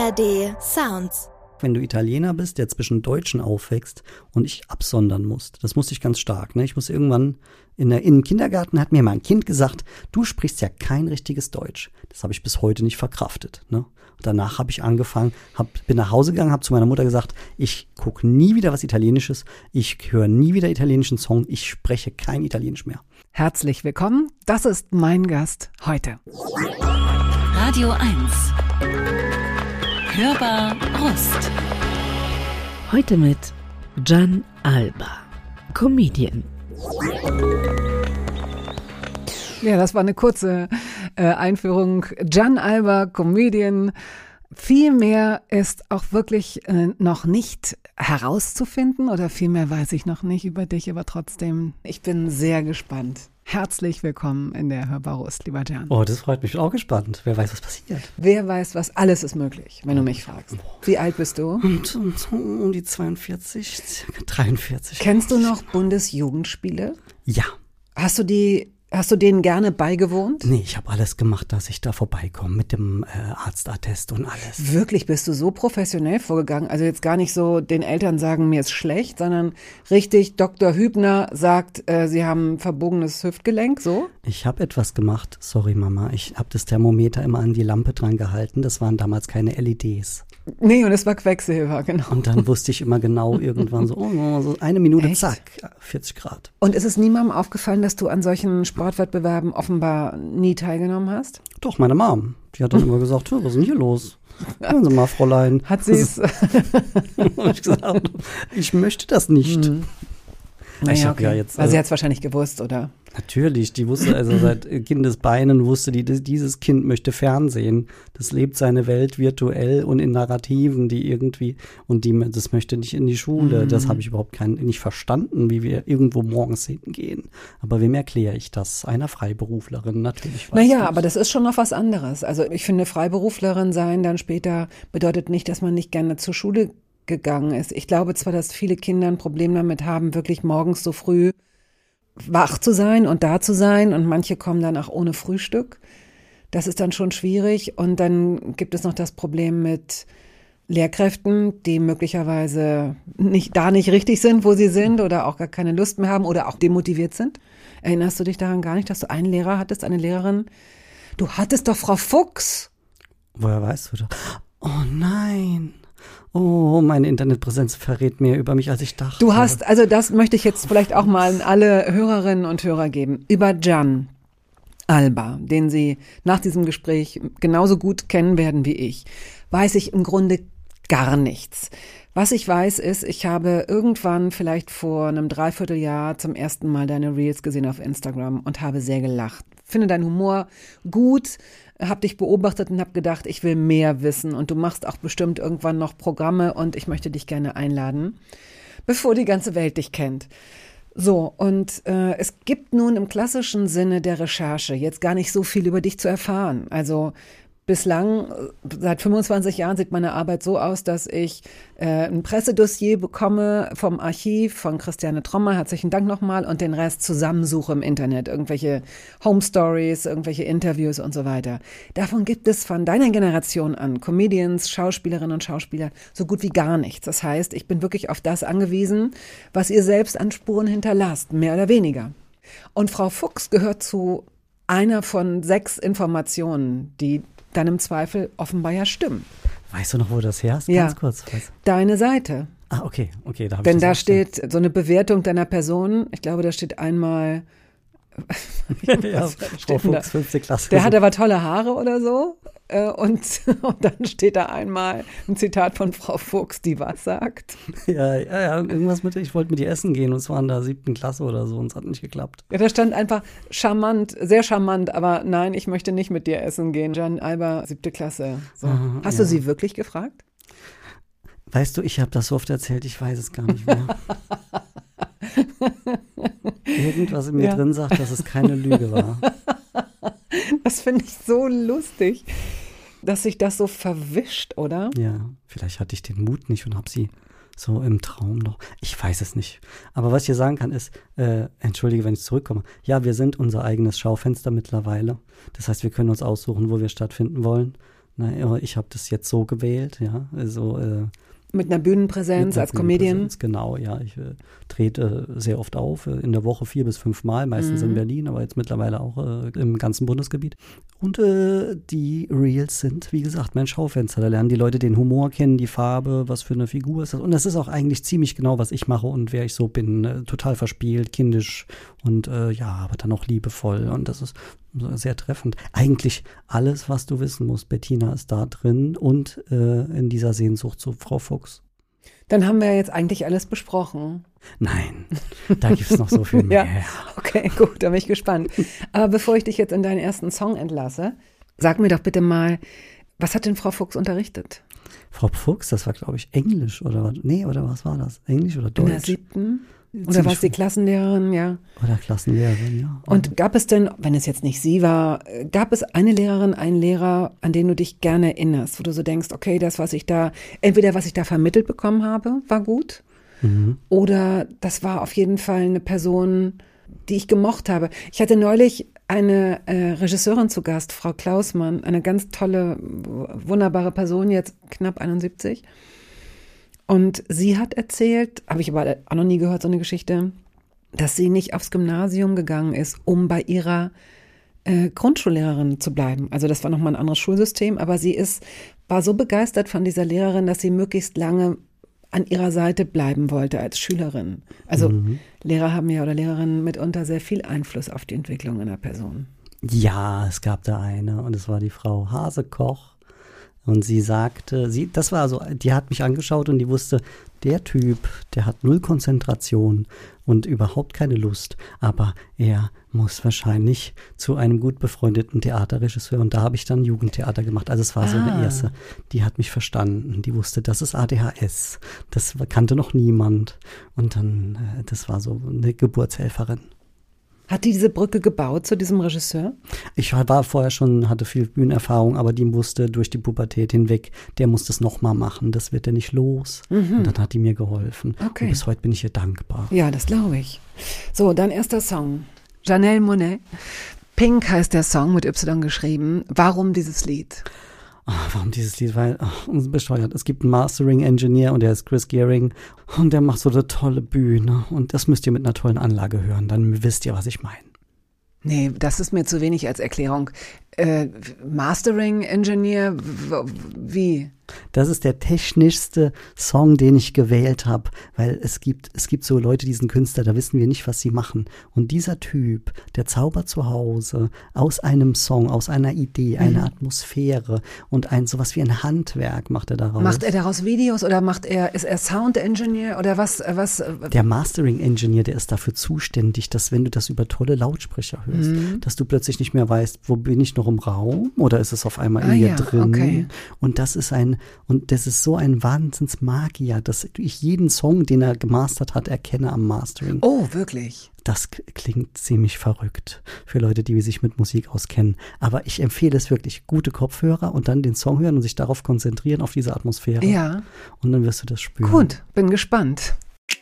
ARD Sounds. Wenn du Italiener bist, der zwischen Deutschen aufwächst und ich absondern musst, das musste ich ganz stark. Ne? Ich muss irgendwann in den Kindergarten, hat mir mal ein Kind gesagt, du sprichst ja kein richtiges Deutsch. Das habe ich bis heute nicht verkraftet. Ne? Und danach habe ich angefangen, bin nach Hause gegangen, habe zu meiner Mutter gesagt, ich gucke nie wieder was Italienisches, ich höre nie wieder italienischen Song, ich spreche kein Italienisch mehr. Herzlich willkommen, das ist mein Gast heute. Radio 1. Hörbar Brust. Heute mit Gian Alba, Comedian. Ja, das war eine kurze Einführung. Gian Alba, Comedian. Viel mehr ist auch wirklich noch nicht herauszufinden oder viel mehr weiß ich noch nicht über dich, aber trotzdem, ich bin sehr gespannt. Herzlich willkommen in der Hörbar Brust, lieber Gian. Oh, das freut mich. Ich bin auch gespannt. Wer weiß, was passiert. Wer weiß, was alles ist möglich, wenn du mich fragst. Wie alt bist du? Um die 42, circa 43. Kennst du noch Bundesjugendspiele? Ja. Hast du denen gerne beigewohnt? Nee, ich habe alles gemacht, dass ich da vorbeikomme mit dem Arztattest und alles. Wirklich, bist du so professionell vorgegangen? Also jetzt gar nicht so den Eltern sagen, mir ist schlecht, sondern richtig, Dr. Hübner sagt, sie haben verbogenes Hüftgelenk, so? Ich habe etwas gemacht, sorry Mama, ich habe das Thermometer immer an die Lampe dran gehalten, das waren damals keine LEDs. Nee, und es war Quecksilber, genau. Und dann wusste ich immer genau irgendwann so eine Minute, Echt? zack, 40 Grad. Und ist es niemandem aufgefallen, dass du an solchen Sportwettbewerben offenbar nie teilgenommen hast? Doch, meine Mom, die hat dann immer gesagt, was ist denn hier los? Hören Sie mal, Fräulein. Hat sie es? Und ich gesagt, ich möchte das nicht. Naja, okay. Ja jetzt, weil sie hat es wahrscheinlich gewusst, oder? Natürlich, die wusste, also seit Kindesbeinen wusste die, dieses Kind möchte Fernsehen. Das lebt seine Welt virtuell und in Narrativen, die irgendwie, das möchte nicht in die Schule. Das habe ich überhaupt nicht verstanden, wie wir irgendwo morgens hingehen. Aber wem erkläre ich das? Einer Freiberuflerin natürlich. Naja, aber das ist schon noch was anderes. Also ich finde, Freiberuflerin sein dann später bedeutet nicht, dass man nicht gerne zur Schule gegangen ist. Ich glaube zwar, dass viele Kinder ein Problem damit haben, wirklich morgens so früh wach zu sein und da zu sein, und manche kommen dann auch ohne Frühstück. Das ist dann schon schwierig, und dann gibt es noch das Problem mit Lehrkräften, die möglicherweise nicht richtig sind, wo sie sind, oder auch gar keine Lust mehr haben oder auch demotiviert sind. Erinnerst du dich daran gar nicht, dass du einen Lehrer hattest, eine Lehrerin? Du hattest doch Frau Fuchs. Woher weißt du das? Oh nein. Oh, meine Internetpräsenz verrät mehr über mich, als ich dachte. Du hast, also das möchte ich jetzt vielleicht auch mal an alle Hörerinnen und Hörer geben, über Gian Alba, den Sie nach diesem Gespräch genauso gut kennen werden wie ich, weiß ich im Grunde gar nichts. Was ich weiß ist, ich habe irgendwann vielleicht vor einem Dreivierteljahr zum ersten Mal deine Reels gesehen auf Instagram und habe sehr gelacht. Finde deinen Humor gut, habe dich beobachtet und habe gedacht, ich will mehr wissen, und du machst auch bestimmt irgendwann noch Programme und ich möchte dich gerne einladen, bevor die ganze Welt dich kennt. So, und es gibt nun im klassischen Sinne der Recherche jetzt gar nicht so viel über dich zu erfahren. Also bislang, seit 25 Jahren sieht meine Arbeit so aus, dass ich ein Pressedossier bekomme vom Archiv von Christiane Trommer, herzlichen Dank nochmal, und den Rest zusammensuche im Internet, irgendwelche Home Stories, irgendwelche Interviews und so weiter. Davon gibt es von deiner Generation an Comedians, Schauspielerinnen und Schauspieler so gut wie gar nichts. Das heißt, ich bin wirklich auf das angewiesen, was ihr selbst an Spuren hinterlasst, mehr oder weniger. Und Frau Fuchs gehört zu einer von 6 Informationen, die dann im Zweifel offenbar ja stimmen. Weißt du noch, wo das her ist? Ja. Ganz kurz. Deine Seite. Ah, okay. Da habe ich Denn das da verstanden. steht so eine Bewertung deiner Person. Ich glaube, da steht einmal Ja, Frau Fuchs, 5. Klasse. der hat aber tolle Haare oder so. Und dann steht da einmal ein Zitat von Frau Fuchs, die was sagt. Ja, irgendwas mit, ich wollte mit ihr essen gehen und es war in der 7. Klasse oder so und es hat nicht geklappt. Ja, da stand einfach charmant, sehr charmant, aber nein, ich möchte nicht mit dir essen gehen. Gian Alba, 7. Klasse. So. Hast du sie wirklich gefragt? Weißt du, ich habe das so oft erzählt, ich weiß es gar nicht mehr. Irgendwas in mir drin sagt, dass es keine Lüge war. Das finde ich so lustig, dass sich das so verwischt, oder? Ja, vielleicht hatte ich den Mut nicht und habe sie so im Traum noch. Ich weiß es nicht. Aber was ich hier sagen kann ist, entschuldige, wenn ich zurückkomme. Ja, wir sind unser eigenes Schaufenster mittlerweile. Das heißt, wir können uns aussuchen, wo wir stattfinden wollen. Na, ich habe das jetzt so gewählt, ja. Also Mit einer Bühnenpräsenz als Comedian? Genau, ja. Ich trete sehr oft auf, in der Woche 4 bis 5 Mal, meistens in Berlin, aber jetzt mittlerweile auch im ganzen Bundesgebiet. Und die Reels sind, wie gesagt, mein Schaufenster. Da lernen die Leute den Humor kennen, die Farbe, was für eine Figur ist das. Und das ist auch eigentlich ziemlich genau, was ich mache und wer ich so bin. Total verspielt, kindisch und aber dann auch liebevoll. Und das ist sehr treffend. Eigentlich alles, was du wissen musst, Bettina, ist da drin und in dieser Sehnsucht zu Frau Fuchs. Dann haben wir jetzt eigentlich alles besprochen. Nein, da gibt es noch so viel mehr. Ja, okay, gut, da bin ich gespannt. Aber bevor ich dich jetzt in deinen ersten Song entlasse, sag mir doch bitte mal, was hat denn Frau Fuchs unterrichtet? Frau Fuchs, das war, glaube ich, Englisch oder was? Nee, oder was war das? Englisch oder Deutsch? In der 7. Oder war es die Klassenlehrerin, ja? Oder Klassenlehrerin, ja. Und gab es denn, wenn es jetzt nicht sie war, gab es eine Lehrerin, einen Lehrer, an den du dich gerne erinnerst, wo du so denkst, okay, das, was ich da vermittelt bekommen habe, war gut? Oder das war auf jeden Fall eine Person, die ich gemocht habe. Ich hatte neulich eine Regisseurin zu Gast, Frau Klausmann, eine ganz tolle, wunderbare Person, jetzt knapp 71. Und sie hat erzählt, habe ich aber auch noch nie gehört, so eine Geschichte, dass sie nicht aufs Gymnasium gegangen ist, um bei ihrer Grundschullehrerin zu bleiben. Also das war nochmal ein anderes Schulsystem, aber sie war so begeistert von dieser Lehrerin, dass sie möglichst lange an ihrer Seite bleiben wollte als Schülerin. Also Lehrer haben ja oder Lehrerinnen mitunter sehr viel Einfluss auf die Entwicklung einer Person. Ja, es gab da eine und es war die Frau Hasekoch. Und sie sagte, die hat mich angeschaut und die wusste, der Typ, der hat 0 Konzentration und überhaupt keine Lust, aber er muss wahrscheinlich zu einem gut befreundeten Theaterregisseur und da habe ich dann Jugendtheater gemacht. Also es war so eine erste, die hat mich verstanden, die wusste, das ist ADHS, das kannte noch niemand und dann, das war so eine Geburtshelferin. Hat die diese Brücke gebaut zu diesem Regisseur? Ich war vorher schon, hatte viel Bühnenerfahrung, aber die musste durch die Pubertät hinweg, der muss das nochmal machen, das wird er nicht los. Und dann hat die mir geholfen. Okay. Und bis heute bin ich ihr dankbar. Ja, das glaube ich. So, dein erster Song. Janelle Monáe. Pink heißt der Song, mit Y geschrieben. Warum dieses Lied? Warum dieses Lied? Weil, bescheuert. Es gibt einen Mastering-Engineer und der ist Chris Gearing und der macht so eine tolle Bühne und das müsst ihr mit einer tollen Anlage hören, dann wisst ihr, was ich meine. Nee, das ist mir zu wenig als Erklärung. Mastering-Engineer, wie? Das ist der technischste Song, den ich gewählt habe, weil es gibt so Leute, die sind Künstler, da wissen wir nicht, was sie machen. Und dieser Typ, der zaubert zu Hause aus einem Song, aus einer Idee, eine Atmosphäre und sowas wie ein Handwerk macht er daraus. Macht er daraus Videos oder ist er Sound-Engineer oder was? Der Mastering-Engineer, der ist dafür zuständig, dass wenn du das über tolle Lautsprecher hörst, dass du plötzlich nicht mehr weißt, wo bin ich noch im Raum oder ist es auf einmal in mir drin? Okay. Und das ist so ein Wahnsinnsmagier, dass ich jeden Song, den er gemastert hat, erkenne am Mastering. Oh, wirklich? Das klingt ziemlich verrückt für Leute, die sich mit Musik auskennen. Aber ich empfehle es wirklich, gute Kopfhörer und dann den Song hören und sich darauf konzentrieren, auf diese Atmosphäre. Ja. Und dann wirst du das spüren. Gut, bin gespannt.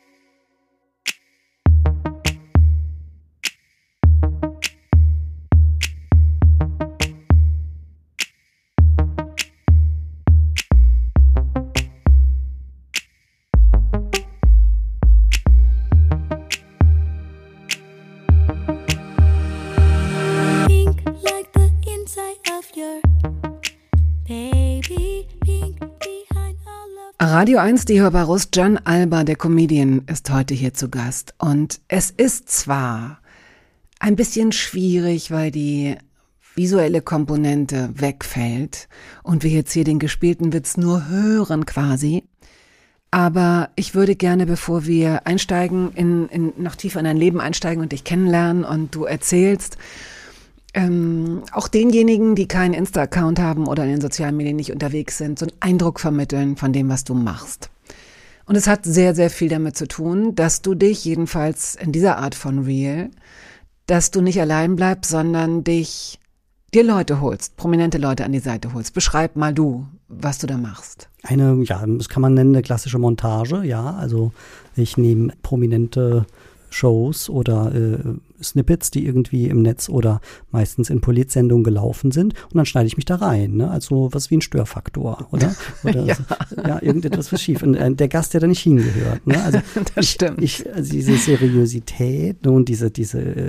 Radio 1, die Hörbarust, Jan Alba, der Comedian, ist heute hier zu Gast. Und es ist zwar ein bisschen schwierig, weil die visuelle Komponente wegfällt und wir jetzt hier den gespielten Witz nur hören quasi. Aber ich würde gerne, bevor wir einsteigen, noch tiefer in dein Leben einsteigen und dich kennenlernen und du erzählst, auch denjenigen, die keinen Insta-Account haben oder in den sozialen Medien nicht unterwegs sind, so einen Eindruck vermitteln von dem, was du machst. Und es hat sehr, sehr viel damit zu tun, dass du dich, jedenfalls in dieser Art von Reel, dass du nicht allein bleibst, sondern dir Leute holst, prominente Leute an die Seite holst. Beschreib mal du, was du da machst. Das kann man nennen, eine klassische Montage, ja. Also ich nehme prominente Shows oder Snippets, die irgendwie im Netz oder meistens in Politsendungen gelaufen sind und dann schneide ich mich da rein, ne? Also was wie ein Störfaktor, oder? Oder ja, irgendetwas was schief. Und der Gast, der da nicht hingehört, ne? Also das stimmt. Also diese Seriosität, ne, und diese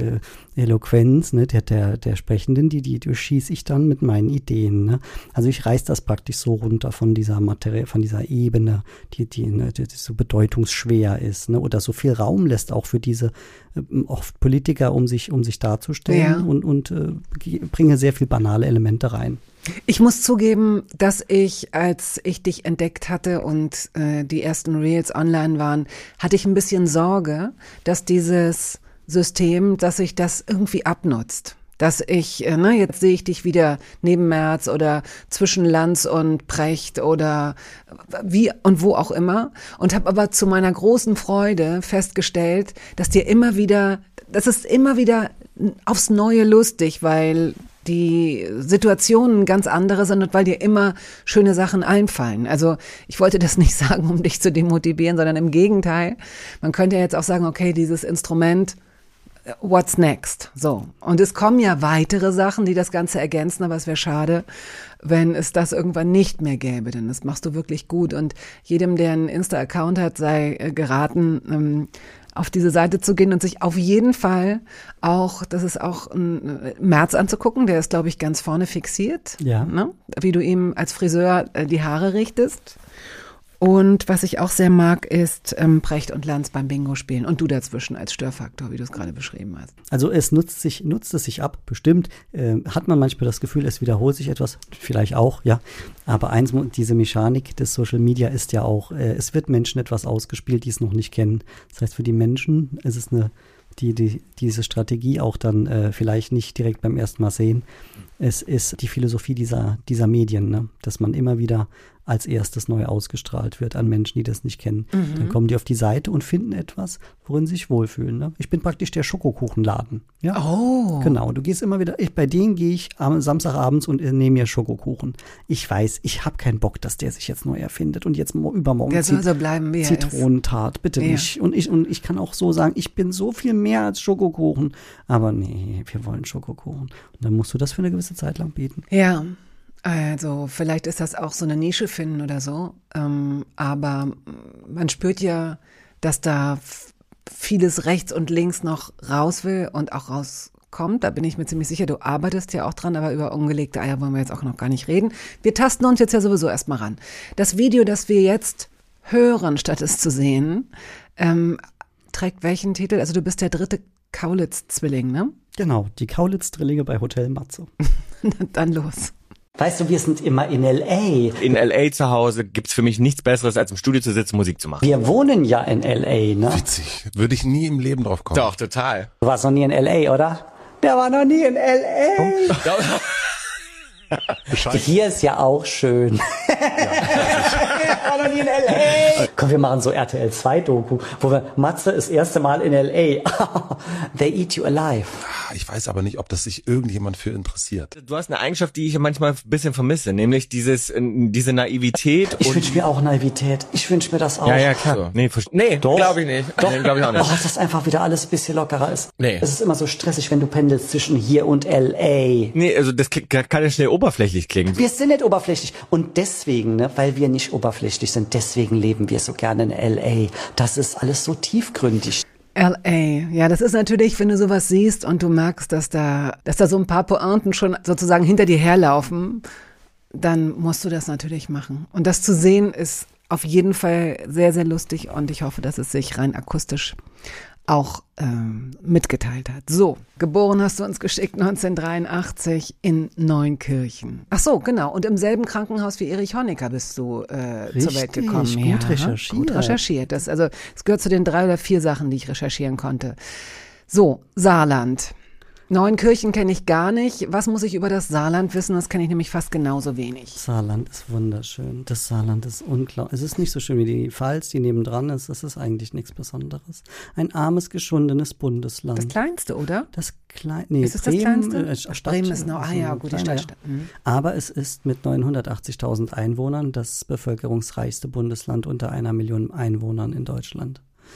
Eloquenz, ne, der Sprechenden, die durchschieße ich dann mit meinen Ideen, ne? Also ich reiß das praktisch so runter von dieser Materie, von dieser Ebene, die so bedeutungsschwer ist, ne? Oder so viel Raum lässt auch für diese oft Politiker, um sich darzustellen, und bringe sehr viel banale Elemente rein. Ich muss zugeben, dass ich, als ich dich entdeckt hatte und die ersten Reels online waren, hatte ich ein bisschen Sorge, dass dieses System, dass sich das irgendwie abnutzt. Dass ich, jetzt sehe ich dich wieder neben Merz oder zwischen Lanz und Precht oder wie und wo auch immer, und habe aber zu meiner großen Freude festgestellt, dass das ist immer wieder aufs Neue lustig, weil die Situationen ganz andere sind und weil dir immer schöne Sachen einfallen. Also ich wollte das nicht sagen, um dich zu demotivieren, sondern im Gegenteil. Man könnte ja jetzt auch sagen, okay, dieses Instrument, what's next? So. Und es kommen ja weitere Sachen, die das Ganze ergänzen, aber es wäre schade, wenn es das irgendwann nicht mehr gäbe, denn das machst du wirklich gut. Und jedem, der einen Insta-Account hat, sei geraten, auf diese Seite zu gehen und sich auf jeden Fall auch, das ist auch ein Merz anzugucken, der ist, glaube ich, ganz vorne fixiert, ne? Wie du ihm als Friseur die Haare richtest. Und was ich auch sehr mag, ist Precht und Lanz beim Bingo spielen und du dazwischen als Störfaktor, wie du es gerade beschrieben hast. Also es nutzt es sich ab, bestimmt. Hat man manchmal das Gefühl, es wiederholt sich etwas, vielleicht auch, ja. Aber diese Mechanik des Social Media ist ja auch, es wird Menschen etwas ausgespielt, die es noch nicht kennen. Das heißt, für die Menschen ist es diese Strategie auch dann vielleicht nicht direkt beim ersten Mal sehen. Es ist die Philosophie dieser Medien, ne? Dass man immer wieder als erstes neu ausgestrahlt wird an Menschen, die das nicht kennen. Dann kommen die auf die Seite und finden etwas, worin sie sich wohlfühlen. Ne? Ich bin praktisch der Schokokuchenladen. Ja? Oh. Genau, du gehst immer wieder, bei denen gehe ich am Samstagabends und nehme mir Schokokuchen. Ich weiß, ich habe keinen Bock, dass der sich jetzt neu erfindet und jetzt übermorgen der soll so bleiben, wie er ist. Zitronentat, bitte nicht. Und ich kann auch so sagen, ich bin so viel mehr als Schokokuchen. Aber nee, wir wollen Schokokuchen. Und dann musst du das für eine gewisse Zeit lang bieten. Ja. Also vielleicht ist das auch so eine Nische finden oder so, aber man spürt ja, dass da vieles rechts und links noch raus will und auch rauskommt. Da bin ich mir ziemlich sicher, du arbeitest ja auch dran, aber über ungelegte Eier wollen wir jetzt auch noch gar nicht reden. Wir tasten uns jetzt ja sowieso erstmal ran. Das Video, das wir jetzt hören, statt es zu sehen, trägt welchen Titel? Also du bist der dritte Kaulitz-Zwilling, ne? Genau, die Kaulitz-Drillinge bei Hotel Matze. Dann los. Weißt du, wir sind immer in L.A. In L.A. zu Hause gibt's für mich nichts Besseres, als im Studio zu sitzen, Musik zu machen. Wir wohnen ja in L.A., ne? Witzig. Würde ich nie im Leben drauf kommen. Doch, total. Du warst noch nie in L.A., oder? Der war noch nie in L.A. Hier ist ja auch schön. Ich war noch nie in L.A. Komm, wir machen so RTL 2 Doku, wo wir, Matze ist das erste Mal in L.A. They eat you alive. Ich weiß aber nicht, ob das sich irgendjemand für interessiert. Du hast eine Eigenschaft, die ich manchmal ein bisschen vermisse, nämlich diese Naivität. Ich wünsche mir auch Naivität. Ich wünsche mir das auch. Ja, klar. Nee, glaube ich nicht. Doch. Nee, glaube ich auch nicht. Oh, dass einfach wieder alles ein bisschen lockerer ist. Nee. Es ist immer so stressig, wenn du pendelst zwischen hier und L.A. Nee, also das kann ja schnell oberflächlich klingen. Wir sind nicht oberflächlich. Und deswegen, ne, weil wir nicht oberflächlich sind, deswegen leben wir so gerne in L.A. Das ist alles so tiefgründig. L.A., ja, das ist natürlich, wenn du sowas siehst und du merkst, dass da so ein paar Pointen schon sozusagen hinter dir herlaufen, dann musst du das natürlich machen. Und das zu sehen ist auf jeden Fall sehr, sehr lustig und ich hoffe, dass es sich rein akustisch auch mitgeteilt hat. So, geboren hast du uns geschickt 1983 in Neunkirchen. Ach so, genau. Und im selben Krankenhaus wie Erich Honecker bist du zur Welt gekommen. Gut recherchiert. Gut recherchiert. Das gehört zu den 3 oder 4 Sachen, die ich recherchieren konnte. So, Saarland. Neunkirchen kenne ich gar nicht. Was muss ich über das Saarland wissen? Das kenne ich nämlich fast genauso wenig. Saarland ist wunderschön. Das Saarland ist unglaublich. Es ist nicht so schön wie die Pfalz, die nebendran ist. Es ist eigentlich nichts Besonderes. Ein armes, geschundenes Bundesland. Das kleinste, oder? Nee, ist es Bremen, das kleinste? Bremen ist noch, gut, die Stadt. Mhm. Aber es ist mit 980.000 Einwohnern das bevölkerungsreichste Bundesland unter 1 Million Einwohnern in Deutschland.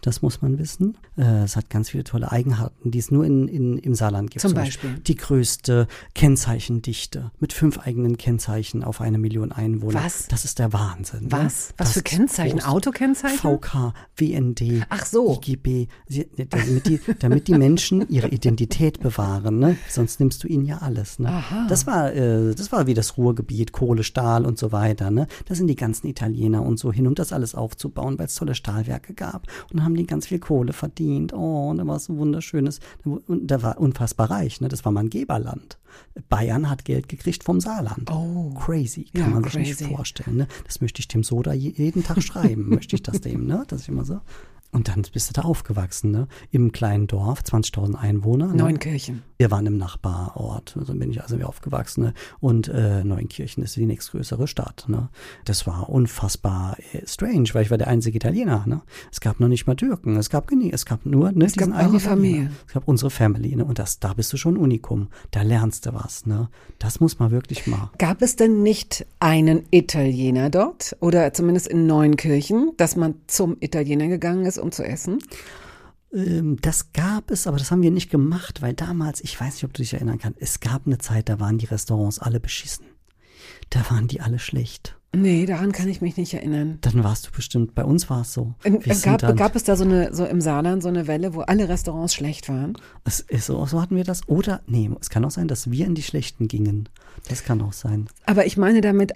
Das muss man wissen. Es hat ganz viele tolle Eigenarten, die es nur im Saarland gibt. Zum Beispiel? Die größte Kennzeichendichte mit 5 eigenen Kennzeichen auf 1 Million Einwohner. Was? Das ist der Wahnsinn. Was? Ne? Was für Kennzeichen? Autokennzeichen? VK, WND, Ach so. IGB, damit die Menschen ihre Identität bewahren. Ne? Sonst nimmst du ihnen ja alles. Ne? Aha. Das war wie das Ruhrgebiet, Kohle, Stahl und so weiter. Ne? Da sind die ganzen Italiener und so hin, um das alles aufzubauen, weil es tolle Stahlwerke gab. Und dann haben die ganz viel Kohle verdient. Oh, und da war es so wunderschönes. Und da war unfassbar reich. Ne? Das war mal ein Geberland. Bayern hat Geld gekriegt vom Saarland. Oh. Crazy, Ja, kann man sich crazy. nicht vorstellen. Ne? Das möchte ich dem Soda jeden Tag schreiben, möchte ich das dem, ne? Das ist immer so. Und dann bist du da aufgewachsen, ne? Im kleinen Dorf, 20.000 Einwohner. Ne? Neunkirchen. Wir waren im Nachbarort, so bin ich also aufgewachsen. Ne? Und Neunkirchen ist die nächstgrößere Stadt. Ne? Das war unfassbar strange, weil ich war der einzige Italiener. Ne? Es gab noch nicht mal Türken, es gab nur Es gab eure Familie. Es gab unsere Family. Ne? Und da bist du schon ein Unikum. Da lernst du was. Ne? Das muss man wirklich machen. Gab es denn nicht einen Italiener dort oder zumindest in Neunkirchen, dass man zum Italiener gegangen ist, um zu essen? Das gab es, aber das haben wir nicht gemacht, weil damals, ich weiß nicht, ob du dich erinnern kannst, es gab eine Zeit, da waren die Restaurants alle beschissen. Da waren die alle schlecht. Nee, daran kann ich mich nicht erinnern. Dann warst du bestimmt, bei uns war es so. Gab es da so im Saarland so eine Welle, wo alle Restaurants schlecht waren? Es ist so hatten wir das. Oder, nee, es kann auch sein, dass wir in die Schlechten gingen. Das kann auch sein. Aber ich meine damit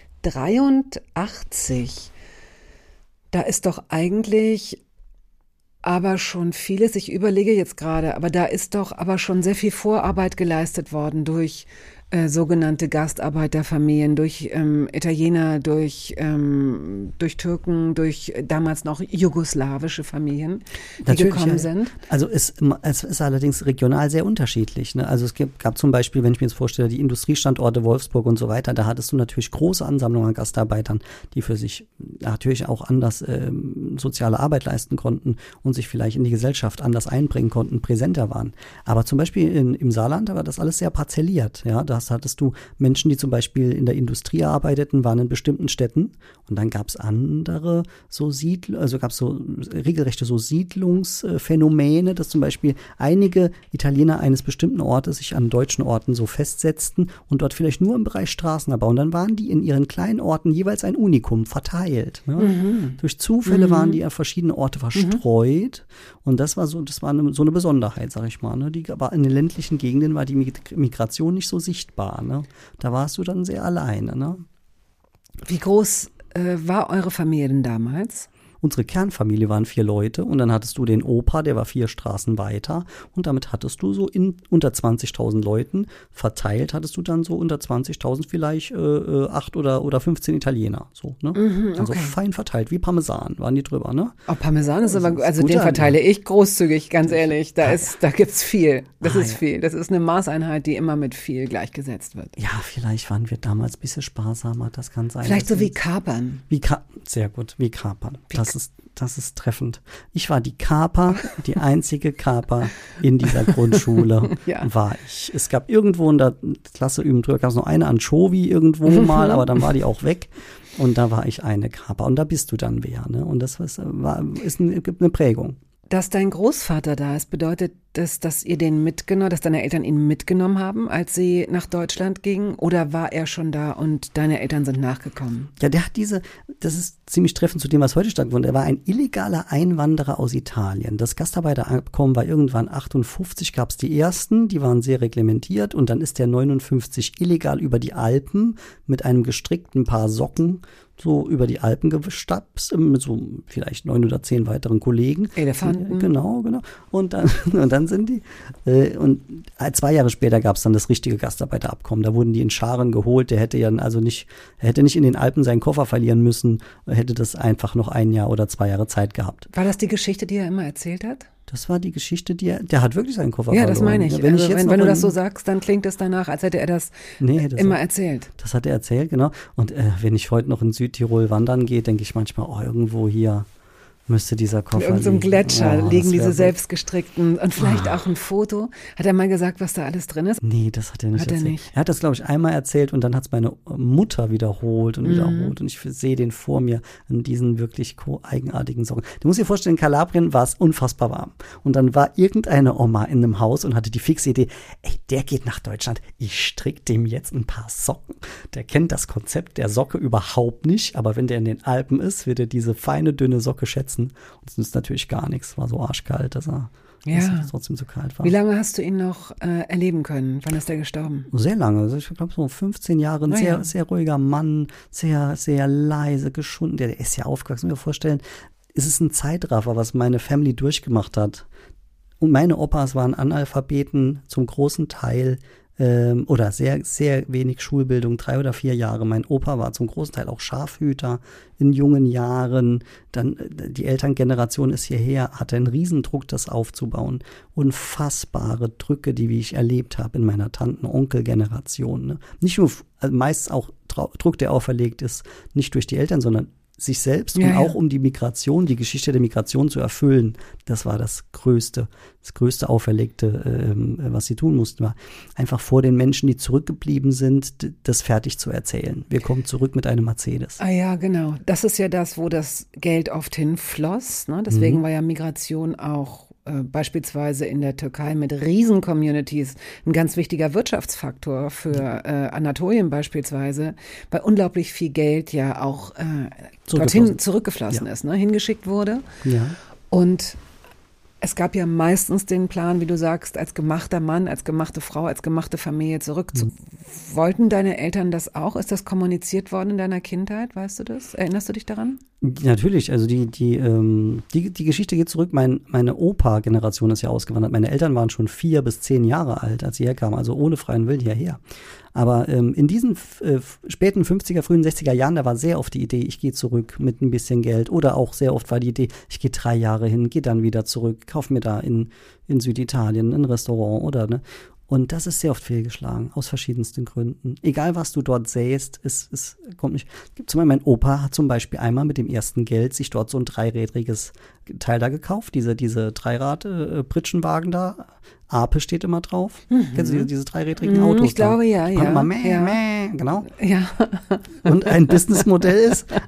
83, da ist doch eigentlich aber schon vieles, ich überlege jetzt gerade, aber da ist doch aber schon sehr viel Vorarbeit geleistet worden durch sogenannte Gastarbeiterfamilien, durch Italiener, durch Türken, durch damals noch jugoslawische Familien, die Natürlich, gekommen sind. Also es ist allerdings regional sehr unterschiedlich. Ne? Also es gab zum Beispiel, wenn ich mir jetzt vorstelle, die Industriestandorte Wolfsburg und so weiter, da hattest du natürlich große Ansammlungen an Gastarbeitern, die für sich natürlich auch anders soziale Arbeit leisten konnten und sich vielleicht in die Gesellschaft anders einbringen konnten, präsenter waren. Aber zum Beispiel im Saarland war das alles sehr parzelliert. Ja, da hattest du Menschen, die zum Beispiel in der Industrie arbeiteten, waren in bestimmten Städten und dann gab es andere gab es so regelrechte so Siedlungsphänomene, dass zum Beispiel einige Italiener eines bestimmten Ortes sich an deutschen Orten so festsetzten und dort vielleicht nur im Bereich Straßenabbau und dann waren die in ihren kleinen Orten jeweils ein Unikum verteilt. Ne? Durch Zufälle waren die an verschiedene Orte verstreut und das war so eine Besonderheit, sag ich mal. Ne? Aber in den ländlichen Gegenden war die Migration nicht so sichtbar. Ne? Da warst du dann sehr alleine. Ne? Wie groß war eure Familie denn damals? Unsere Kernfamilie waren 4 Leute und dann hattest du den Opa, der war 4 Straßen weiter und damit hattest du so unter 20.000 Leuten verteilt, hattest du dann so unter 20.000 vielleicht 8 oder 15 Italiener. So, ne? Also fein verteilt, wie Parmesan waren die drüber. Ne? Oh, Parmesan ist aber, also den verteile ich großzügig, ganz ehrlich. Da gibt's viel. Das ist viel. Das ist eine Maßeinheit, die immer mit viel gleichgesetzt wird. Ja, vielleicht waren wir damals ein bisschen sparsamer, das kann sein. Vielleicht so wie Kapern. Sehr gut, wie Kapern. Das ist treffend. Ich war die Kaper, die einzige Kaper in dieser Grundschule war ich. Es gab irgendwo in der Klasse drüber gab es noch eine Anchovy irgendwo mal, aber dann war die auch weg. Und da war ich eine Kaper. Und da bist du dann wer. Ne? Und das gibt eine Prägung. Dass dein Großvater da ist, bedeutet das, dass deine Eltern ihn mitgenommen haben, als sie nach Deutschland gingen? Oder war er schon da und deine Eltern sind nachgekommen? Ja, der hat das ist ziemlich treffend zu dem, was heute stattfindet. Er war ein illegaler Einwanderer aus Italien. Das Gastarbeiterabkommen war irgendwann 58, gab es die ersten, die waren sehr reglementiert und dann ist der 59 illegal über die Alpen mit einem gestrickten Paar Socken so über die Alpen gestapst, mit so vielleicht 9 oder 10 weiteren Kollegen. Elefanten. Genau. Und dann sind die, und 2 Jahre später gab es dann das richtige Gastarbeiterabkommen. Da wurden die in Scharen geholt. Der hätte nicht in den Alpen seinen Koffer verlieren müssen, hätte das einfach noch 1 Jahr oder 2 Jahre Zeit gehabt. War das die Geschichte, die er immer erzählt hat? Das war die Geschichte, der hat wirklich seinen Koffer verloren. Ja, das meine ich. Wenn du das so sagst, dann klingt es danach, als hätte er das immer erzählt. Das hat er erzählt, genau. Und wenn ich heute noch in Südtirol wandern gehe, denke ich manchmal, irgendwo hier müsste dieser In Koffer irgendeinem liegen. Gletscher Oh, liegen das diese wär so- selbstgestrickten und vielleicht auch ein Foto. Hat er mal gesagt, was da alles drin ist? Nee, das hat er nicht Hat er erzählt. nicht. Er hat das, glaube ich, einmal erzählt und dann hat es meine Mutter wiederholt und wiederholt. Und ich sehe den vor mir in diesen wirklich eigenartigen Socken. Du musst dir vorstellen, in Kalabrien war es unfassbar warm. Und dann war irgendeine Oma in einem Haus und hatte die fixe Idee, ey, der geht nach Deutschland, ich strick dem jetzt ein paar Socken. Der kennt das Konzept der Socke überhaupt nicht, aber wenn der in den Alpen ist, wird er diese feine, dünne Socke schätzen. Und es nützt natürlich gar nichts, war so arschkalt, dass es trotzdem so kalt war. Wie lange hast du ihn noch erleben können? Wann ist er gestorben? Sehr lange, also ich glaube so 15 Jahre, ein ja. sehr ruhiger Mann, sehr, sehr leise, geschunden, der ist ja aufgewachsen, mir vorstellen, es ist ein Zeitraffer, was meine Family durchgemacht hat. Und meine Opas waren Analphabeten zum großen Teil, oder sehr, sehr wenig Schulbildung, 3 oder 4 Jahre. Mein Opa war zum großen Teil auch Schafhüter in jungen Jahren. Dann die Elterngeneration ist hierher, hatte einen Riesendruck, das aufzubauen. Unfassbare Drücke, die wie ich erlebt habe in meiner Tanten-Onkel-Generation. Ne? Nicht nur, also meist auch Druck, der auferlegt ist, nicht durch die Eltern, sondern sich selbst und auch um die Migration, die Geschichte der Migration zu erfüllen. Das war das größte Auferlegte, was sie tun mussten, war einfach vor den Menschen, die zurückgeblieben sind, das fertig zu erzählen. Wir kommen zurück mit einem Mercedes. Ah ja, genau. Das ist ja das, wo das Geld oft hinfloss. Ne? Deswegen war ja Migration auch beispielsweise in der Türkei mit Riesen-Communities ein ganz wichtiger Wirtschaftsfaktor für Anatolien beispielsweise, weil unglaublich viel Geld ja auch dorthin zurückgeflossen ist, ne? Hingeschickt wurde. Ja. Und es gab ja meistens den Plan, wie du sagst, als gemachter Mann, als gemachte Frau, als gemachte Familie zurück. Wollten deine Eltern das auch? Ist das kommuniziert worden in deiner Kindheit? Weißt du das? Erinnerst du dich daran? Natürlich, also die Geschichte geht zurück. Meine Opa-Generation ist ja ausgewandert. Meine Eltern waren schon 4 bis 10 Jahre alt, als sie herkamen, also ohne freien Willen hierher. Aber in diesen späten 50er, frühen 60er Jahren, da war sehr oft die Idee, ich gehe zurück mit ein bisschen Geld. Oder auch sehr oft war die Idee, ich gehe 3 Jahre hin, gehe dann wieder zurück, kauf mir da in Süditalien ein Restaurant oder ne. Und das ist sehr oft fehlgeschlagen, aus verschiedensten Gründen. Egal, was du dort sähst, es kommt nicht. Zum Beispiel mein Opa hat zum Beispiel einmal mit dem ersten Geld sich dort so ein 3-rädriges Teil da gekauft, diese Dreirad-Pritschenwagen da. Ape steht immer drauf. Kennst du diese 3-rädrigen Autos? Ich glaube, ja. Immer mäh, genau. Ja. Und ein Businessmodell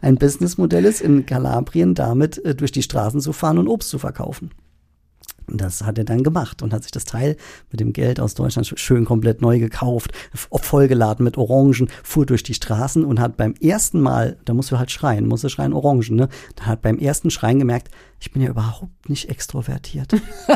ist in Kalabrien damit durch die Straßen zu fahren und Obst zu verkaufen. Und das hat er dann gemacht und hat sich das Teil mit dem Geld aus Deutschland schön komplett neu gekauft, vollgeladen mit Orangen, fuhr durch die Straßen und hat beim ersten Mal, da musst du schreien Orangen, ne? Da hat beim ersten Schreien gemerkt, ich bin ja überhaupt nicht extrovertiert.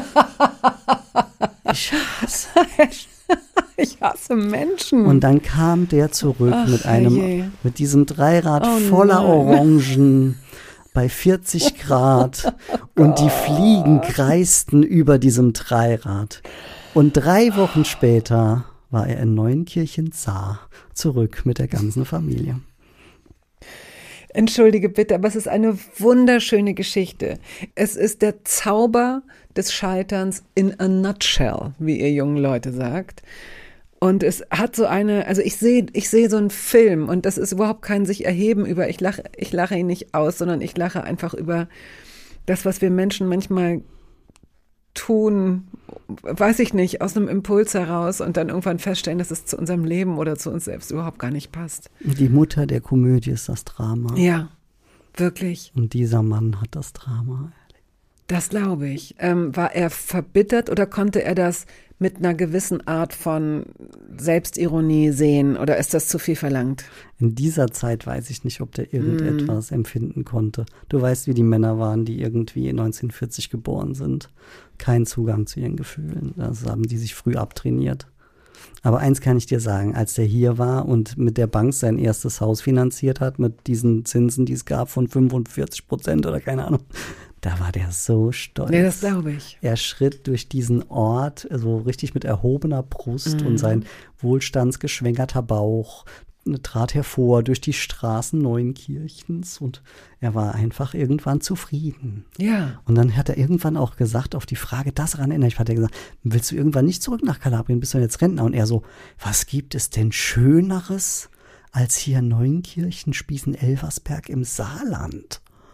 Ich hasse Menschen. Und dann kam der zurück mit diesem Dreirad voller Orangen. Bei 40 Grad und die Fliegen kreisten über diesem Dreirad. Und 3 Wochen später war er in Neunkirchen-Zaar zurück mit der ganzen Familie. Entschuldige bitte, aber es ist eine wunderschöne Geschichte. Es ist der Zauber des Scheiterns in a nutshell, wie ihr jungen Leute sagt. Und es hat so also ich sehe so einen Film und das ist überhaupt kein sich erheben über, ich lache ihn nicht aus, sondern ich lache einfach über das, was wir Menschen manchmal tun, weiß ich nicht, aus einem Impuls heraus und dann irgendwann feststellen, dass es zu unserem Leben oder zu uns selbst überhaupt gar nicht passt. Die Mutter der Komödie ist das Drama. Ja, wirklich. Und dieser Mann hat das Drama. Das glaube ich. War er verbittert oder konnte er das mit einer gewissen Art von Selbstironie sehen oder ist das zu viel verlangt? In dieser Zeit weiß ich nicht, ob der irgendetwas empfinden konnte. Du weißt, wie die Männer waren, die irgendwie 1940 geboren sind. Kein Zugang zu ihren Gefühlen. Das haben die sich früh abtrainiert. Aber eins kann ich dir sagen, als der hier war und mit der Bank sein erstes Haus finanziert hat, mit diesen Zinsen, die es gab von 45% oder keine Ahnung, da war der so stolz. Ja, das glaube ich. Er schritt durch diesen Ort, so richtig mit erhobener Brust und sein wohlstandsgeschwängerter Bauch trat hervor durch die Straßen Neunkirchens und er war einfach irgendwann zufrieden. Ja. Und dann hat er irgendwann auch gesagt, auf die Frage, daran erinnere ich, hat er gesagt, willst du irgendwann nicht zurück nach Kalabrien, bist du jetzt Rentner? Und er so, was gibt es denn Schöneres als hier Neunkirchen, Spießen-Elversberg im Saarland?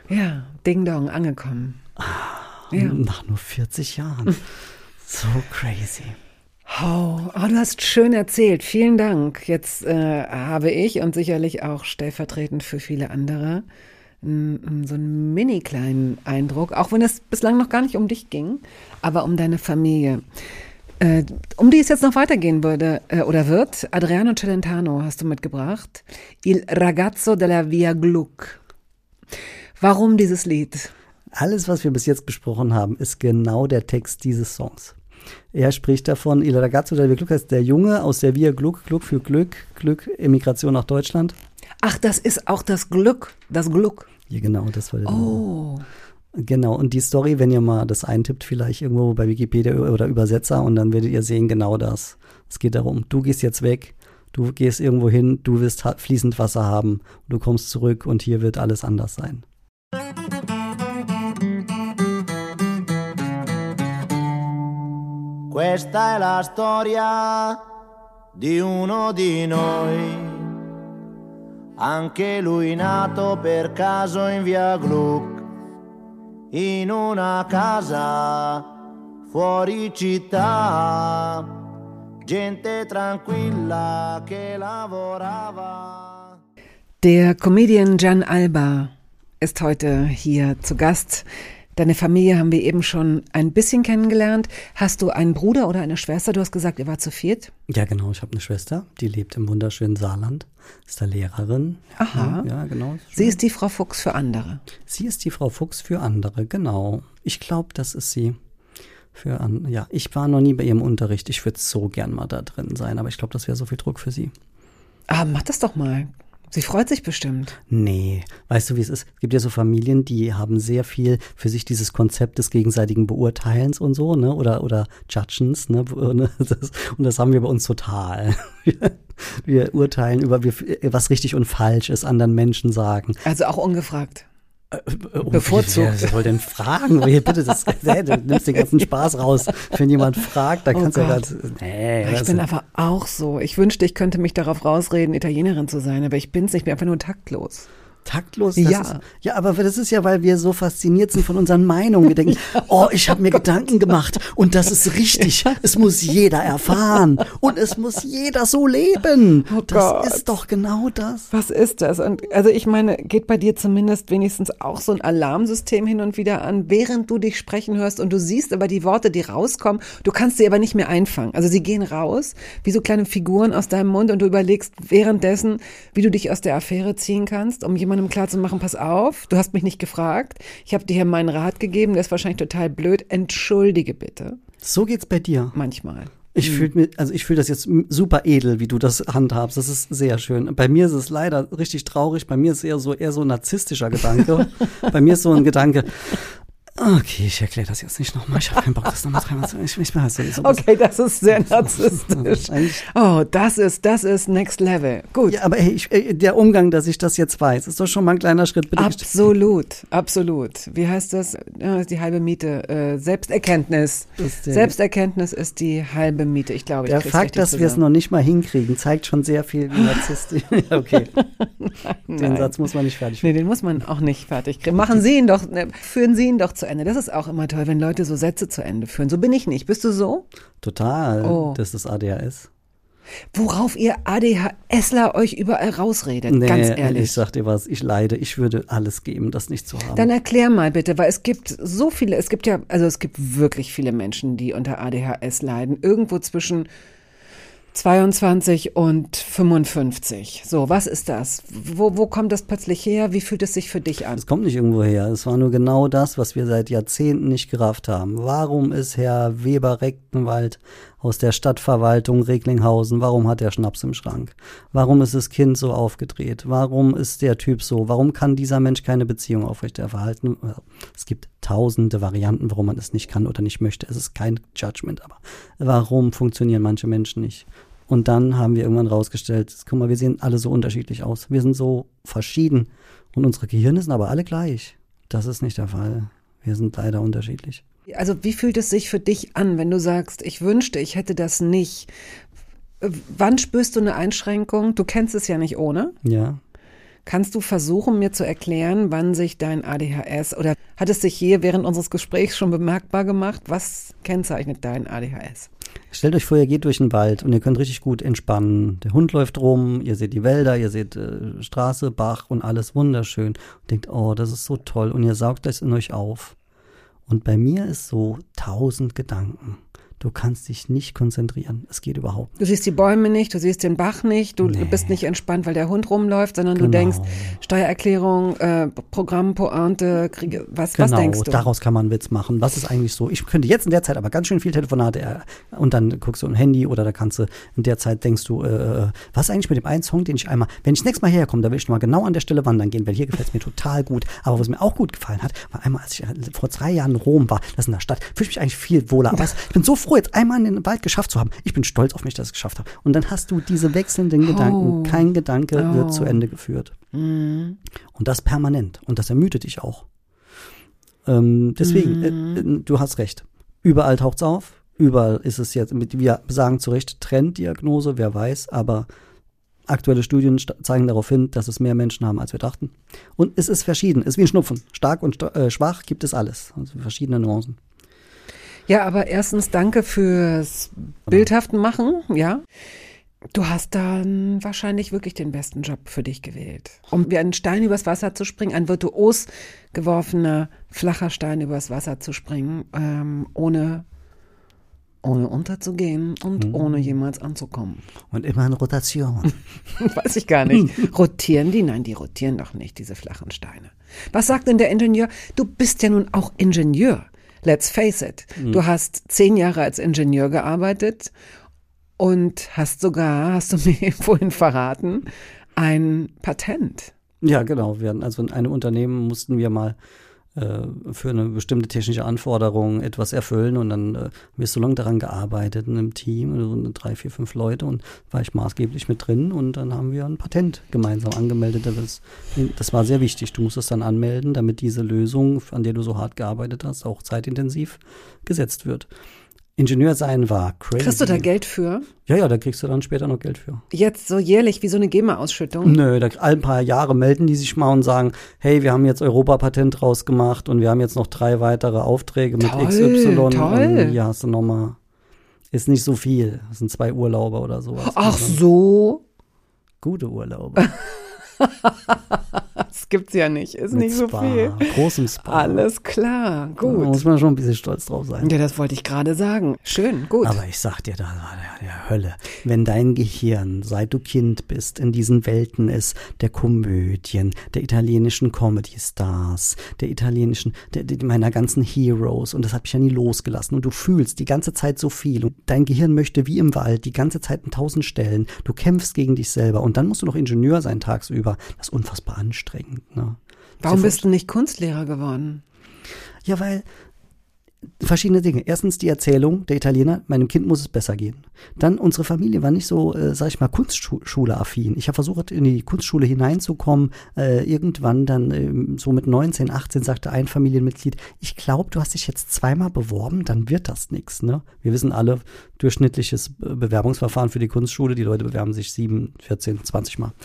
Ja, Ding Dong, angekommen. Ja. Nach nur 40 Jahren. So crazy. Oh, du hast schön erzählt. Vielen Dank. Jetzt habe ich und sicherlich auch stellvertretend für viele andere so einen mini kleinen Eindruck, auch wenn es bislang noch gar nicht um dich ging, aber um deine Familie. Um die es jetzt noch weitergehen würde oder wird, Adriano Celentano hast du mitgebracht. Il ragazzo della Via Gluck. Warum dieses Lied? Alles, was wir bis jetzt besprochen haben, ist genau der Text dieses Songs. Er spricht davon, Il ragazzo della Via Gluck heißt der Junge aus der Via Gluck, Gluck für Glück, Emigration nach Deutschland. Ach, das ist auch das Glück. Ja, genau, das war der. Oh. Genau, und die Story, wenn ihr mal das eintippt, vielleicht irgendwo bei Wikipedia oder Übersetzer, und dann werdet ihr sehen, genau das. Es geht darum, du gehst jetzt weg, du gehst irgendwo hin, du wirst fließend Wasser haben, du kommst zurück und hier wird alles anders sein. Questa è la storia di uno di noi. Anche lui nato per caso in via Gluck, in una casa fuori città, gente tranquilla che lavorava. Der Comedian Gian Alba ist heute hier zu Gast. Deine Familie haben wir eben schon ein bisschen kennengelernt. Hast du einen Bruder oder eine Schwester? Du hast gesagt, ihr wart zu viert. Ja, genau. Ich habe eine Schwester, die lebt im wunderschönen Saarland, ist da Lehrerin. Aha. Ja, genau. Sie ist die Frau Fuchs für andere. Sie ist die Frau Fuchs für andere, genau. Ich glaube, das ist sie für andere. Ja, ich war noch nie bei ihrem Unterricht. Ich würde so gern mal da drin sein, aber ich glaube, das wäre so viel Druck für sie. Ah, mach das doch mal. Sie freut sich bestimmt. Nee, weißt du, wie es ist? Es gibt ja so Familien, die haben sehr viel für sich dieses Konzept des gegenseitigen Beurteilens und so, ne, oder Judgens, ne, und das haben wir bei uns total. Wir urteilen über, was richtig und falsch ist, anderen Menschen sagen. Also auch ungefragt. Bevorzugt. Wer soll denn fragen? Bitte, du nimmst den ganzen Spaß raus. Wenn jemand fragt, dann kannst du ja ganz. Nee, ich bin aber auch so. Ich wünschte, ich könnte mich darauf rausreden, Italienerin zu sein, aber ich bin's nicht. Ich bin einfach nur taktlos. Taktlos? Ja. Aber das ist ja, weil wir so fasziniert sind von unseren Meinungen. Wir denken, ich habe mir Gedanken gemacht und das ist richtig. Es muss jeder erfahren und es muss jeder so leben. Oh das Gott. Ist doch genau das. Was ist das? Und also ich meine, geht bei dir zumindest wenigstens auch so ein Alarmsystem hin und wieder an, während du dich sprechen hörst und du siehst aber die Worte, die rauskommen, du kannst sie aber nicht mehr einfangen. Also sie gehen raus, wie so kleine Figuren aus deinem Mund und du überlegst währenddessen, wie du dich aus der Affäre ziehen kannst, um jemandem klar zu machen, pass auf, du hast mich nicht gefragt, ich habe dir hier meinen Rat gegeben, der ist wahrscheinlich total blöd, entschuldige bitte. So geht's bei dir. Manchmal. Ich fühle das jetzt super edel, wie du das handhabst. Das ist sehr schön. Bei mir ist es leider richtig traurig. Bei mir ist es eher so ein narzisstischer Gedanke. Bei mir ist so ein Gedanke, okay, ich erkläre das jetzt nicht nochmal. Ich habe keinen Bock, das nochmal dreimal zu. Ich bin halt so okay, das ist sehr narzisstisch. Das ist Next Level. Gut. Ja, aber hey, der Umgang, dass ich das jetzt weiß, ist doch schon mal ein kleiner Schritt. Bitte. Absolut. Wie heißt das? Ja, ist die halbe Miete. Selbsterkenntnis. Selbsterkenntnis ist die halbe Miete. Ich glaube, der Fakt, dass wir es noch nicht mal hinkriegen, zeigt schon sehr viel, wie narzisstisch. Okay. Den Satz muss man nicht fertig machen. Nee, den muss man auch nicht fertig kriegen. Führen Sie ihn doch zu Ende. Das ist auch immer toll, wenn Leute so Sätze zu Ende führen. So bin ich nicht. Bist du so? Total. Das ist ADHS. Worauf ihr ADHSler euch überall rausredet, ganz ehrlich. Ich sag dir was, ich leide. Ich würde alles geben, das nicht zu haben. Dann erklär mal bitte, weil es gibt so viele, es gibt wirklich viele Menschen, die unter ADHS leiden. Irgendwo zwischen 22 und 55. So, was ist das? Wo kommt das plötzlich her? Wie fühlt es sich für dich an? Es kommt nicht irgendwo her. Es war nur genau das, was wir seit Jahrzehnten nicht gerafft haben. Warum ist Herr Weber-Rechtenwald aus der Stadtverwaltung Recklinghausen, warum hat er Schnaps im Schrank? Warum ist das Kind so aufgedreht? Warum ist der Typ so? Warum kann dieser Mensch keine Beziehung aufrechterhalten? Es gibt tausende Varianten, warum man es nicht kann oder nicht möchte. Es ist kein Judgment, aber warum funktionieren manche Menschen nicht? Und dann haben wir irgendwann rausgestellt, guck mal, wir sehen alle so unterschiedlich aus. Wir sind so verschieden und unsere Gehirne sind aber alle gleich. Das ist nicht der Fall. Wir sind leider unterschiedlich. Also wie fühlt es sich für dich an, wenn du sagst, ich wünschte, ich hätte das nicht? Wann spürst du eine Einschränkung? Du kennst es ja nicht ohne. Ja. Kannst du versuchen, mir zu erklären, wann sich dein ADHS oder hat es sich hier während unseres Gesprächs schon bemerkbar gemacht? Was kennzeichnet dein ADHS? Stellt euch vor, ihr geht durch den Wald und ihr könnt richtig gut entspannen. Der Hund läuft rum, ihr seht die Wälder, ihr seht Straße, Bach und alles wunderschön. Und denkt, oh, das ist so toll. Und ihr saugt das in euch auf. Und bei mir ist so 1000 Gedanken. Du kannst dich nicht konzentrieren. Es geht überhaupt nicht. Du siehst die Bäume nicht, du siehst den Bach nicht, du bist nicht entspannt, weil der Hund rumläuft, sondern du denkst, Steuererklärung, Programm, Pointe, Kriege, was denkst du? Daraus kann man einen Witz machen. Was ist eigentlich so? Ich könnte jetzt in der Zeit aber ganz schön viel Telefonate und dann guckst du ein Handy oder da kannst du, in der Zeit denkst du, was ist eigentlich mit dem einen Song, den ich einmal, wenn ich das nächste Mal herkomme, da will ich mal genau an der Stelle wandern gehen, weil hier gefällt es mir total gut. Aber was mir auch gut gefallen hat, war einmal, als ich vor 3 Jahren in Rom war, das ist in der Stadt, fühle ich mich eigentlich viel wohler. Aber ich bin so froh, jetzt einmal in den Wald geschafft zu haben. Ich bin stolz auf mich, dass ich es geschafft habe. Und dann hast du diese wechselnden Gedanken. Kein Gedanke wird zu Ende geführt. Und das permanent. Und das ermüdet dich auch. Deswegen, du hast recht. Überall taucht's auf. Überall ist es jetzt, wir sagen zu Recht Trenddiagnose, wer weiß, aber aktuelle Studien zeigen darauf hin, dass es mehr Menschen haben, als wir dachten. Und es ist verschieden. Es ist wie ein Schnupfen. Stark und schwach gibt es alles. Also verschiedene Nuancen. Ja, aber erstens danke fürs Bildhaften machen, ja. Du hast dann wahrscheinlich wirklich den besten Job für dich gewählt. Um wie einen Stein übers Wasser zu springen, ein virtuos geworfener, flacher Stein übers Wasser zu springen, ohne unterzugehen und ohne jemals anzukommen. Und immer in Rotation. Weiß ich gar nicht. Rotieren die? Nein, die rotieren doch nicht, diese flachen Steine. Was sagt denn der Ingenieur? Du bist ja nun auch Ingenieur. Let's face it. Du hast 10 Jahre als Ingenieur gearbeitet und hast du mir vorhin verraten, ein Patent. Ja, genau. Also in einem Unternehmen mussten wir mal für eine bestimmte technische Anforderung etwas erfüllen und dann haben wir so lange daran gearbeitet in einem Team, also 3, 4, 5 Leute und war ich maßgeblich mit drin und dann haben wir ein Patent gemeinsam angemeldet. Das war sehr wichtig. Du musst es dann anmelden, damit diese Lösung, an der du so hart gearbeitet hast, auch zeitintensiv gesetzt wird. Ingenieur sein war crazy. Kriegst du da Geld für? Ja, da kriegst du dann später noch Geld für. Jetzt so jährlich wie so eine GEMA-Ausschüttung? Nö, ein paar Jahre melden die sich mal und sagen, hey, wir haben jetzt Europapatent rausgemacht und wir haben jetzt noch 3 weitere Aufträge mit XY. Toll. Und ja, hast du nochmal. Ist nicht so viel. Das sind 2 Urlaube oder sowas. Ach so. Gute Urlaube. Das gibt's ja nicht. Ist mit nicht so Spa, viel. Großem Spa. Alles klar, gut. Da muss man schon ein bisschen stolz drauf sein. Ja, das wollte ich gerade sagen. Schön, gut. Aber ich sag dir, da war der Hölle. Wenn dein Gehirn, seit du Kind bist, in diesen Welten ist, der Komödien, der italienischen Comedy-Stars, der italienischen, meiner ganzen Heroes, und das hat mich ja nie losgelassen. Und du fühlst die ganze Zeit so viel. Und dein Gehirn möchte wie im Wald die ganze Zeit an 1000 Stellen. Du kämpfst gegen dich selber. Und dann musst du noch Ingenieur sein tagsüber. Das ist unfassbar anstrengend. Ne? Warum bist du nicht Kunstlehrer geworden? Ja, weil verschiedene Dinge. Erstens die Erzählung der Italiener, meinem Kind muss es besser gehen. Dann, unsere Familie war nicht so, sag ich mal, Kunstschule-affin. Ich habe versucht, in die Kunstschule hineinzukommen. Irgendwann dann so mit 19, 18 sagte ein Familienmitglied, ich glaube, du hast dich jetzt 2-mal beworben, dann wird das nichts. Ne? Wir wissen alle, durchschnittliches Bewerbungsverfahren für die Kunstschule, die Leute bewerben sich 7, 14, 20 Mal.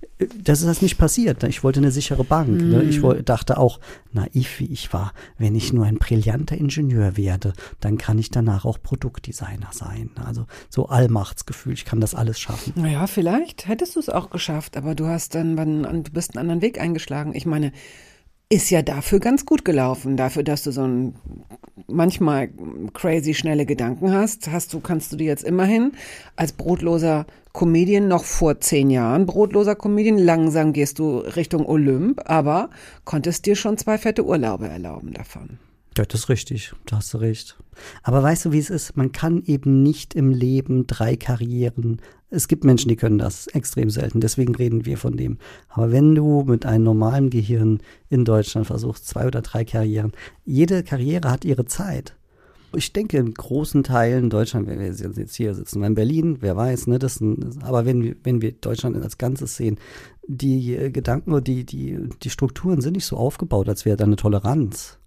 Das ist nicht passiert. Ich wollte eine sichere Bank. Ne? Ich dachte auch, naiv wie ich war, wenn ich nur ein brillanter Ingenieur werde, dann kann ich danach auch Produktdesigner sein. Also so Allmachtsgefühl, ich kann das alles schaffen. Naja, vielleicht hättest du es auch geschafft, aber du bist einen anderen Weg eingeschlagen. Ich meine, ist ja dafür ganz gut gelaufen. Dafür, dass du so ein manchmal crazy schnelle Gedanken hast, kannst du dir jetzt immerhin als brotloser Comedian, noch vor 10 Jahren brotloser Comedian, langsam gehst du Richtung Olymp, aber konntest dir schon 2 fette Urlaube erlauben davon. Ja, das ist richtig, da hast du recht. Aber weißt du, wie es ist? Man kann eben nicht im Leben 3 Karrieren. Es gibt Menschen, die können das extrem selten, deswegen reden wir von dem. Aber wenn du mit einem normalen Gehirn in Deutschland versuchst, 2 oder 3 Karrieren, jede Karriere hat ihre Zeit. Ich denke, in großen Teilen in Deutschland, wenn wir jetzt hier sitzen, in Berlin, wer weiß, ne, aber wenn wir Deutschland als Ganzes sehen, die Gedanken oder die Strukturen sind nicht so aufgebaut, als wäre da eine Toleranz.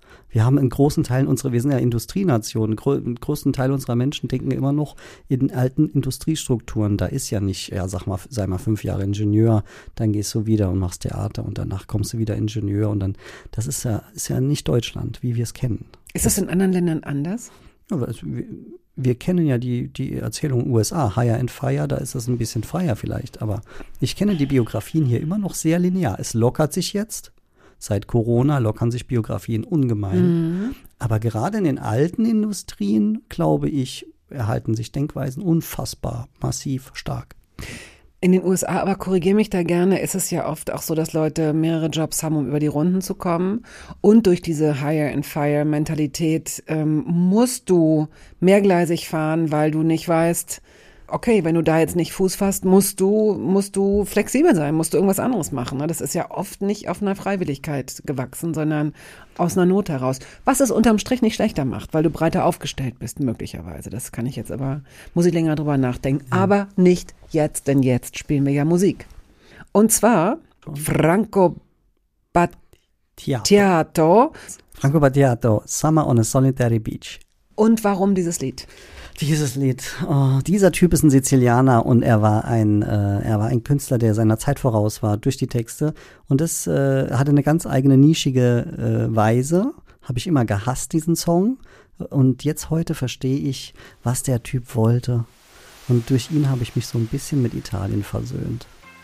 Wir haben in großen Teilen wir sind ja Industrienation, einen großen Teil unserer Menschen denken immer noch in alten Industriestrukturen. Da ist ja nicht, ja sag mal, sei mal 5 Jahre Ingenieur, dann gehst du wieder und machst Theater und danach kommst du wieder Ingenieur und dann, das ist ja nicht Deutschland, wie wir es kennen. Ist das in anderen Ländern anders? Ja, also wir kennen ja die Erzählung USA, Hire and Fire, da ist das ein bisschen freier vielleicht, aber ich kenne die Biografien hier immer noch sehr linear. Es lockert sich jetzt. Seit Corona lockern sich Biografien ungemein. Aber gerade in den alten Industrien, glaube ich, erhalten sich Denkweisen unfassbar massiv stark. In den USA, aber korrigiere mich da gerne, ist es ja oft auch so, dass Leute mehrere Jobs haben, um über die Runden zu kommen. Und durch diese Hire-and-Fire-Mentalität musst du mehrgleisig fahren, weil du nicht weißt, okay, wenn du da jetzt nicht Fuß fasst, musst du flexibel sein, musst du irgendwas anderes machen. Ne? Das ist ja oft nicht auf einer Freiwilligkeit gewachsen, sondern aus einer Not heraus. Was es unterm Strich nicht schlechter macht, weil du breiter aufgestellt bist, möglicherweise. Das kann ich jetzt aber, muss ich länger drüber nachdenken. Ja. Aber nicht jetzt, denn jetzt spielen wir ja Musik. Und zwar Franco Battiato. Franco Battiato, Summer on a Solitary Beach. Und warum dieses Lied? Dieses Lied. Oh, dieser Typ ist ein Sizilianer und er war ein Künstler, der seiner Zeit voraus war durch die Texte. Und das hatte eine ganz eigene nischige Weise. Habe ich immer gehasst, diesen Song. Und jetzt heute verstehe ich, was der Typ wollte. Und durch ihn habe ich mich so ein bisschen mit Italien versöhnt.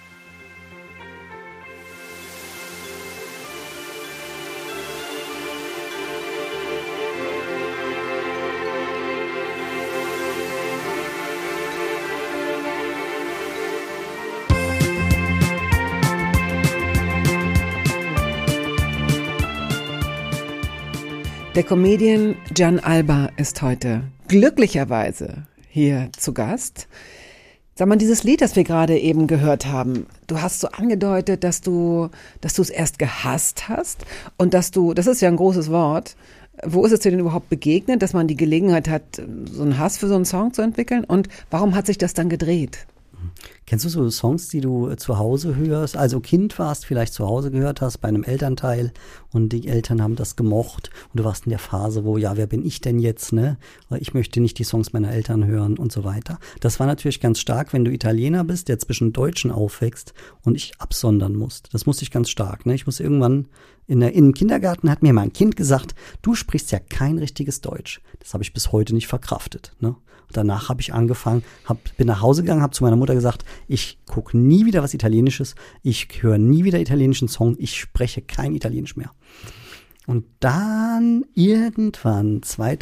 Der Comedian Gian Alba ist heute glücklicherweise hier zu Gast. Sag mal, dieses Lied, das wir gerade eben gehört haben, du hast so angedeutet, dass du es erst gehasst hast und das ist ja ein großes Wort. Wo ist es dir denn überhaupt begegnet, dass man die Gelegenheit hat, so einen Hass für so einen Song zu entwickeln? Und warum hat sich das dann gedreht? Kennst du so Songs, die du zu Hause hörst, also Kind warst, vielleicht zu Hause gehört hast, bei einem Elternteil und die Eltern haben das gemocht und du warst in der Phase, wo, ja, wer bin ich denn jetzt, ne? Ich möchte nicht die Songs meiner Eltern hören und so weiter. Das war natürlich ganz stark, wenn du Italiener bist, der zwischen Deutschen aufwächst und ich absondern musst. Das musste ich ganz stark, ne? Ich muss irgendwann in den Kindergarten hat mir mal ein Kind gesagt, du sprichst ja kein richtiges Deutsch. Das habe ich bis heute nicht verkraftet, ne? Danach habe ich angefangen, bin nach Hause gegangen, habe zu meiner Mutter gesagt, ich gucke nie wieder was Italienisches, ich höre nie wieder italienischen Song, ich spreche kein Italienisch mehr. Und dann irgendwann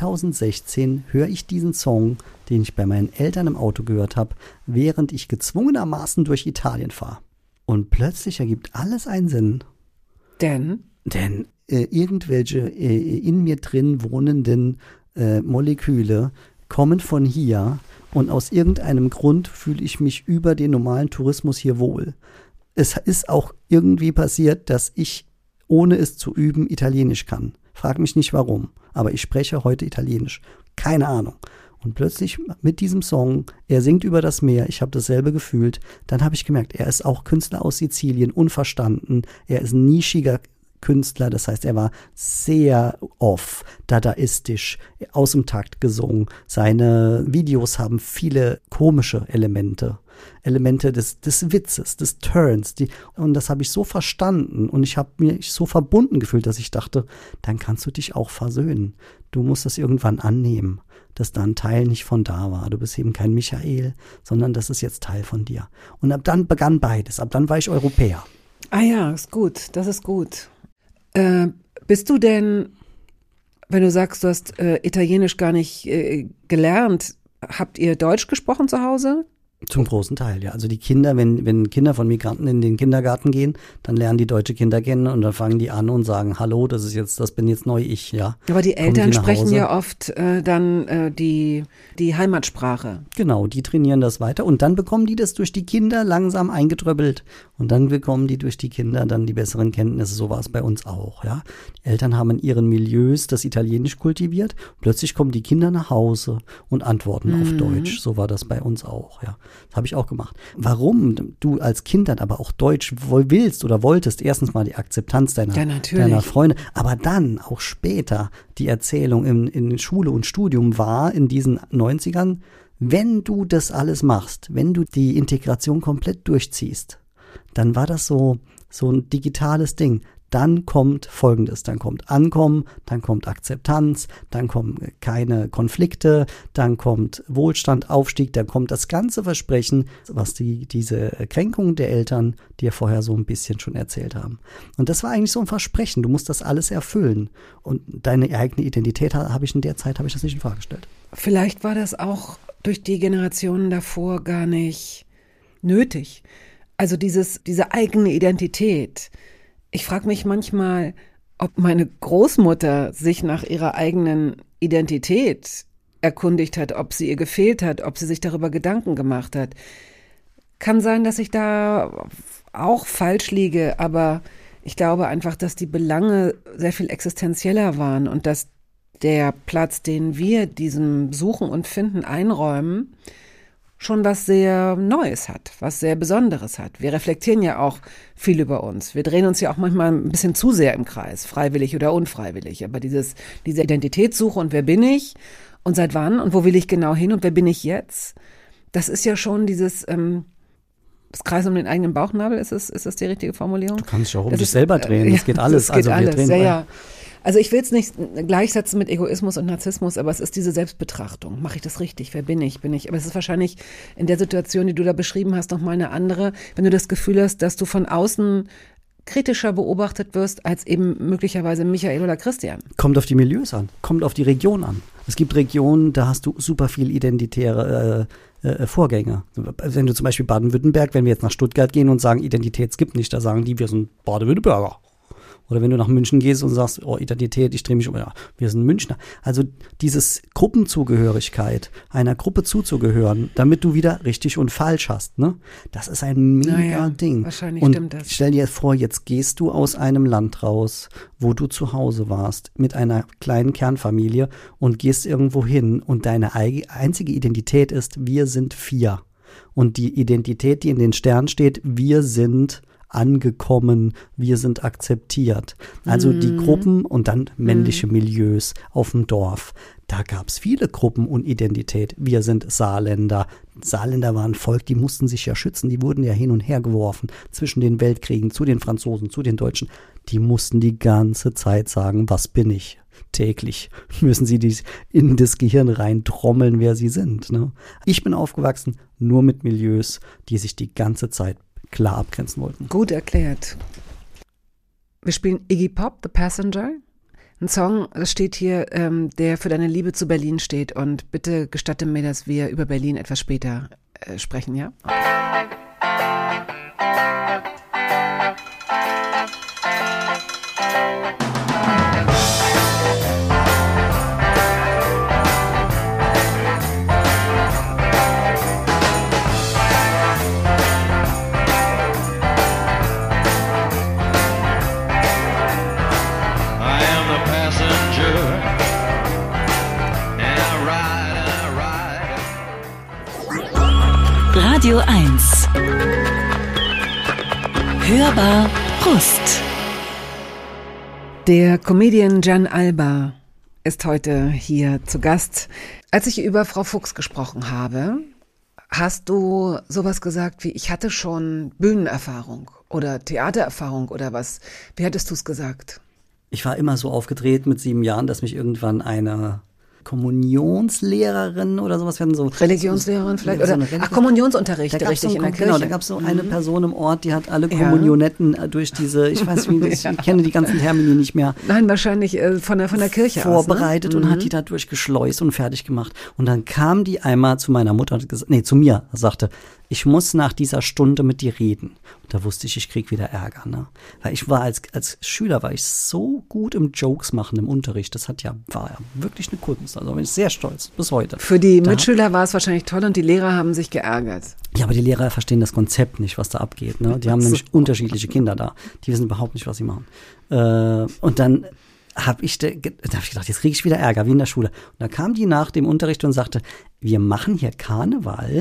2016 höre ich diesen Song, den ich bei meinen Eltern im Auto gehört habe, während ich gezwungenermaßen durch Italien fahre. Und plötzlich ergibt alles einen Sinn. Denn irgendwelche in mir drin wohnenden Moleküle kommen von hier und aus irgendeinem Grund fühle ich mich über den normalen Tourismus hier wohl. Es ist auch irgendwie passiert, dass ich, ohne es zu üben, Italienisch kann. Frag mich nicht warum, aber ich spreche heute Italienisch. Keine Ahnung. Und plötzlich mit diesem Song, er singt über das Meer, ich habe dasselbe gefühlt, dann habe ich gemerkt, er ist auch Künstler aus Sizilien, unverstanden, er ist ein nischiger Künstler, das heißt, er war sehr dadaistisch, aus dem Takt gesungen. Seine Videos haben viele komische Elemente des Witzes, des Turns. Und das habe ich so verstanden und ich habe mich so verbunden gefühlt, dass ich dachte, dann kannst du dich auch versöhnen. Du musst das irgendwann annehmen, dass da ein Teil nicht von da war. Du bist eben kein Michael, sondern das ist jetzt Teil von dir. Und ab dann begann beides. Ab dann war ich Europäer. Ah ja, ist gut. Das ist gut. Bist du denn, wenn du sagst, du hast Italienisch gar nicht gelernt, habt ihr Deutsch gesprochen zu Hause? Zum großen Teil, ja. Also die Kinder, wenn Kinder von Migranten in den Kindergarten gehen, dann lernen die deutsche Kinder kennen und dann fangen die an und sagen, hallo, das bin jetzt neu ich, ja. Aber die Eltern sprechen ja oft dann die Heimatsprache. Genau, die trainieren das weiter und dann bekommen die das durch die Kinder langsam eingetröppelt und dann bekommen die durch die Kinder dann die besseren Kenntnisse. So war es bei uns auch, ja. Die Eltern haben in ihren Milieus das Italienisch kultiviert. Plötzlich kommen die Kinder nach Hause und antworten auf Deutsch. So war das bei uns auch, ja. Das habe ich auch gemacht. Warum du als Kind dann aber auch Deutsch willst oder wolltest, erstens mal die Akzeptanz deiner Freunde, aber dann auch später die Erzählung in Schule und Studium war in diesen 90ern, wenn du das alles machst, wenn du die Integration komplett durchziehst, dann war das so ein digitales Ding. Dann kommt Folgendes, dann kommt Ankommen, dann kommt Akzeptanz, dann kommen keine Konflikte, dann kommt Wohlstand, Aufstieg, dann kommt das ganze Versprechen, was diese Kränkungen der Eltern dir vorher so ein bisschen schon erzählt haben. Und das war eigentlich so ein Versprechen, du musst das alles erfüllen. Und deine eigene Identität habe ich in der Zeit das nicht in Frage gestellt. Vielleicht war das auch durch die Generationen davor gar nicht nötig. Also diese eigene Identität. Ich frage mich manchmal, ob meine Großmutter sich nach ihrer eigenen Identität erkundigt hat, ob sie ihr gefehlt hat, ob sie sich darüber Gedanken gemacht hat. Kann sein, dass ich da auch falsch liege, aber ich glaube einfach, dass die Belange sehr viel existenzieller waren und dass der Platz, den wir diesem Suchen und Finden einräumen, schon was sehr Neues hat, was sehr Besonderes hat. Wir reflektieren ja auch viel über uns. Wir drehen uns ja auch manchmal ein bisschen zu sehr im Kreis, freiwillig oder unfreiwillig. Aber diese Identitätssuche und wer bin ich und seit wann und wo will ich genau hin und wer bin ich jetzt, das ist ja schon dieses das Kreis um den eigenen Bauchnabel, ist das die richtige Formulierung? Du kannst dich auch um dich selber drehen, das geht alles. Das geht alles, ja. Also ich will es nicht gleichsetzen mit Egoismus und Narzissmus, aber es ist diese Selbstbetrachtung. Mache ich das richtig? Wer bin ich? Aber es ist wahrscheinlich in der Situation, die du da beschrieben hast, nochmal eine andere, wenn du das Gefühl hast, dass du von außen kritischer beobachtet wirst als eben möglicherweise Michael oder Christian. Kommt auf die Milieus an, kommt auf die Region an. Es gibt Regionen, da hast du super viel identitäre Vorgänge. Wenn du zum Beispiel Baden-Württemberg, wenn wir jetzt nach Stuttgart gehen und sagen, Identität gibt nicht, da sagen die, wir sind Baden-Württemberger. Oder wenn du nach München gehst und sagst, oh, Identität, ich drehe mich um, ja, wir sind Münchner. Also dieses Gruppenzugehörigkeit, einer Gruppe zuzugehören, damit du wieder richtig und falsch hast, ne? Das ist ein mega Ding. Wahrscheinlich und stimmt das. Stell dir vor, jetzt gehst du aus einem Land raus, wo du zu Hause warst, mit einer kleinen Kernfamilie und gehst irgendwo hin und deine einzige Identität ist, wir sind 4. Und die Identität, die in den Sternen steht, wir sind angekommen, wir sind akzeptiert. Also die Gruppen und dann männliche Milieus auf dem Dorf. Da gab es viele Gruppen und Identität. Wir sind Saarländer. Saarländer waren ein Volk, die mussten sich ja schützen. Die wurden ja hin und her geworfen zwischen den Weltkriegen, zu den Franzosen, zu den Deutschen. Die mussten die ganze Zeit sagen, was bin ich? Täglich müssen sie in das Gehirn rein trommeln, wer sie sind. Ne? Ich bin aufgewachsen nur mit Milieus, die sich die ganze Zeit klar abgrenzen wollten. Gut erklärt. Wir spielen Iggy Pop, The Passenger. Ein Song, das steht hier, der für deine Liebe zu Berlin steht. Und bitte gestatte mir, dass wir über Berlin etwas später sprechen, ja? Radio 1. Hörbar Brust. Der Comedian Gian Alba ist heute hier zu Gast. Als ich über Frau Fuchs gesprochen habe, hast du sowas gesagt wie, ich hatte schon Bühnenerfahrung oder Theatererfahrung oder was? Wie hättest du es gesagt? Ich war immer so aufgedreht mit 7 Jahren, dass mich irgendwann eine Kommunionslehrerin oder sowas werden so. Religionslehrerin vielleicht? Oder, Kommunionsunterricht, richtig, in der Kirche. Genau, da gab es so eine Person im Ort, die hat alle Kommunionetten durch diese, ich weiß nicht, ich kenne die ganzen Termini nicht mehr. Nein, wahrscheinlich von der Kirche vorbereitet und hat die da durchgeschleust und fertig gemacht. Und dann kam die einmal zu meiner Mutter und zu mir, sagte, ich muss nach dieser Stunde mit dir reden. Und da wusste ich krieg wieder Ärger, ne? Weil ich war als Schüler war ich so gut im Jokes machen im Unterricht. Das war ja wirklich eine Kunst. Also bin ich sehr stolz bis heute. Für die Mitschüler war es wahrscheinlich toll und die Lehrer haben sich geärgert. Ja, aber die Lehrer verstehen das Konzept nicht, was da abgeht, ne? Die haben nämlich unterschiedliche Kinder da. Die wissen überhaupt nicht, was sie machen. Und dann habe ich gedacht, jetzt kriege ich wieder Ärger, wie in der Schule. Und dann kam die nach dem Unterricht und sagte, wir machen hier Karneval.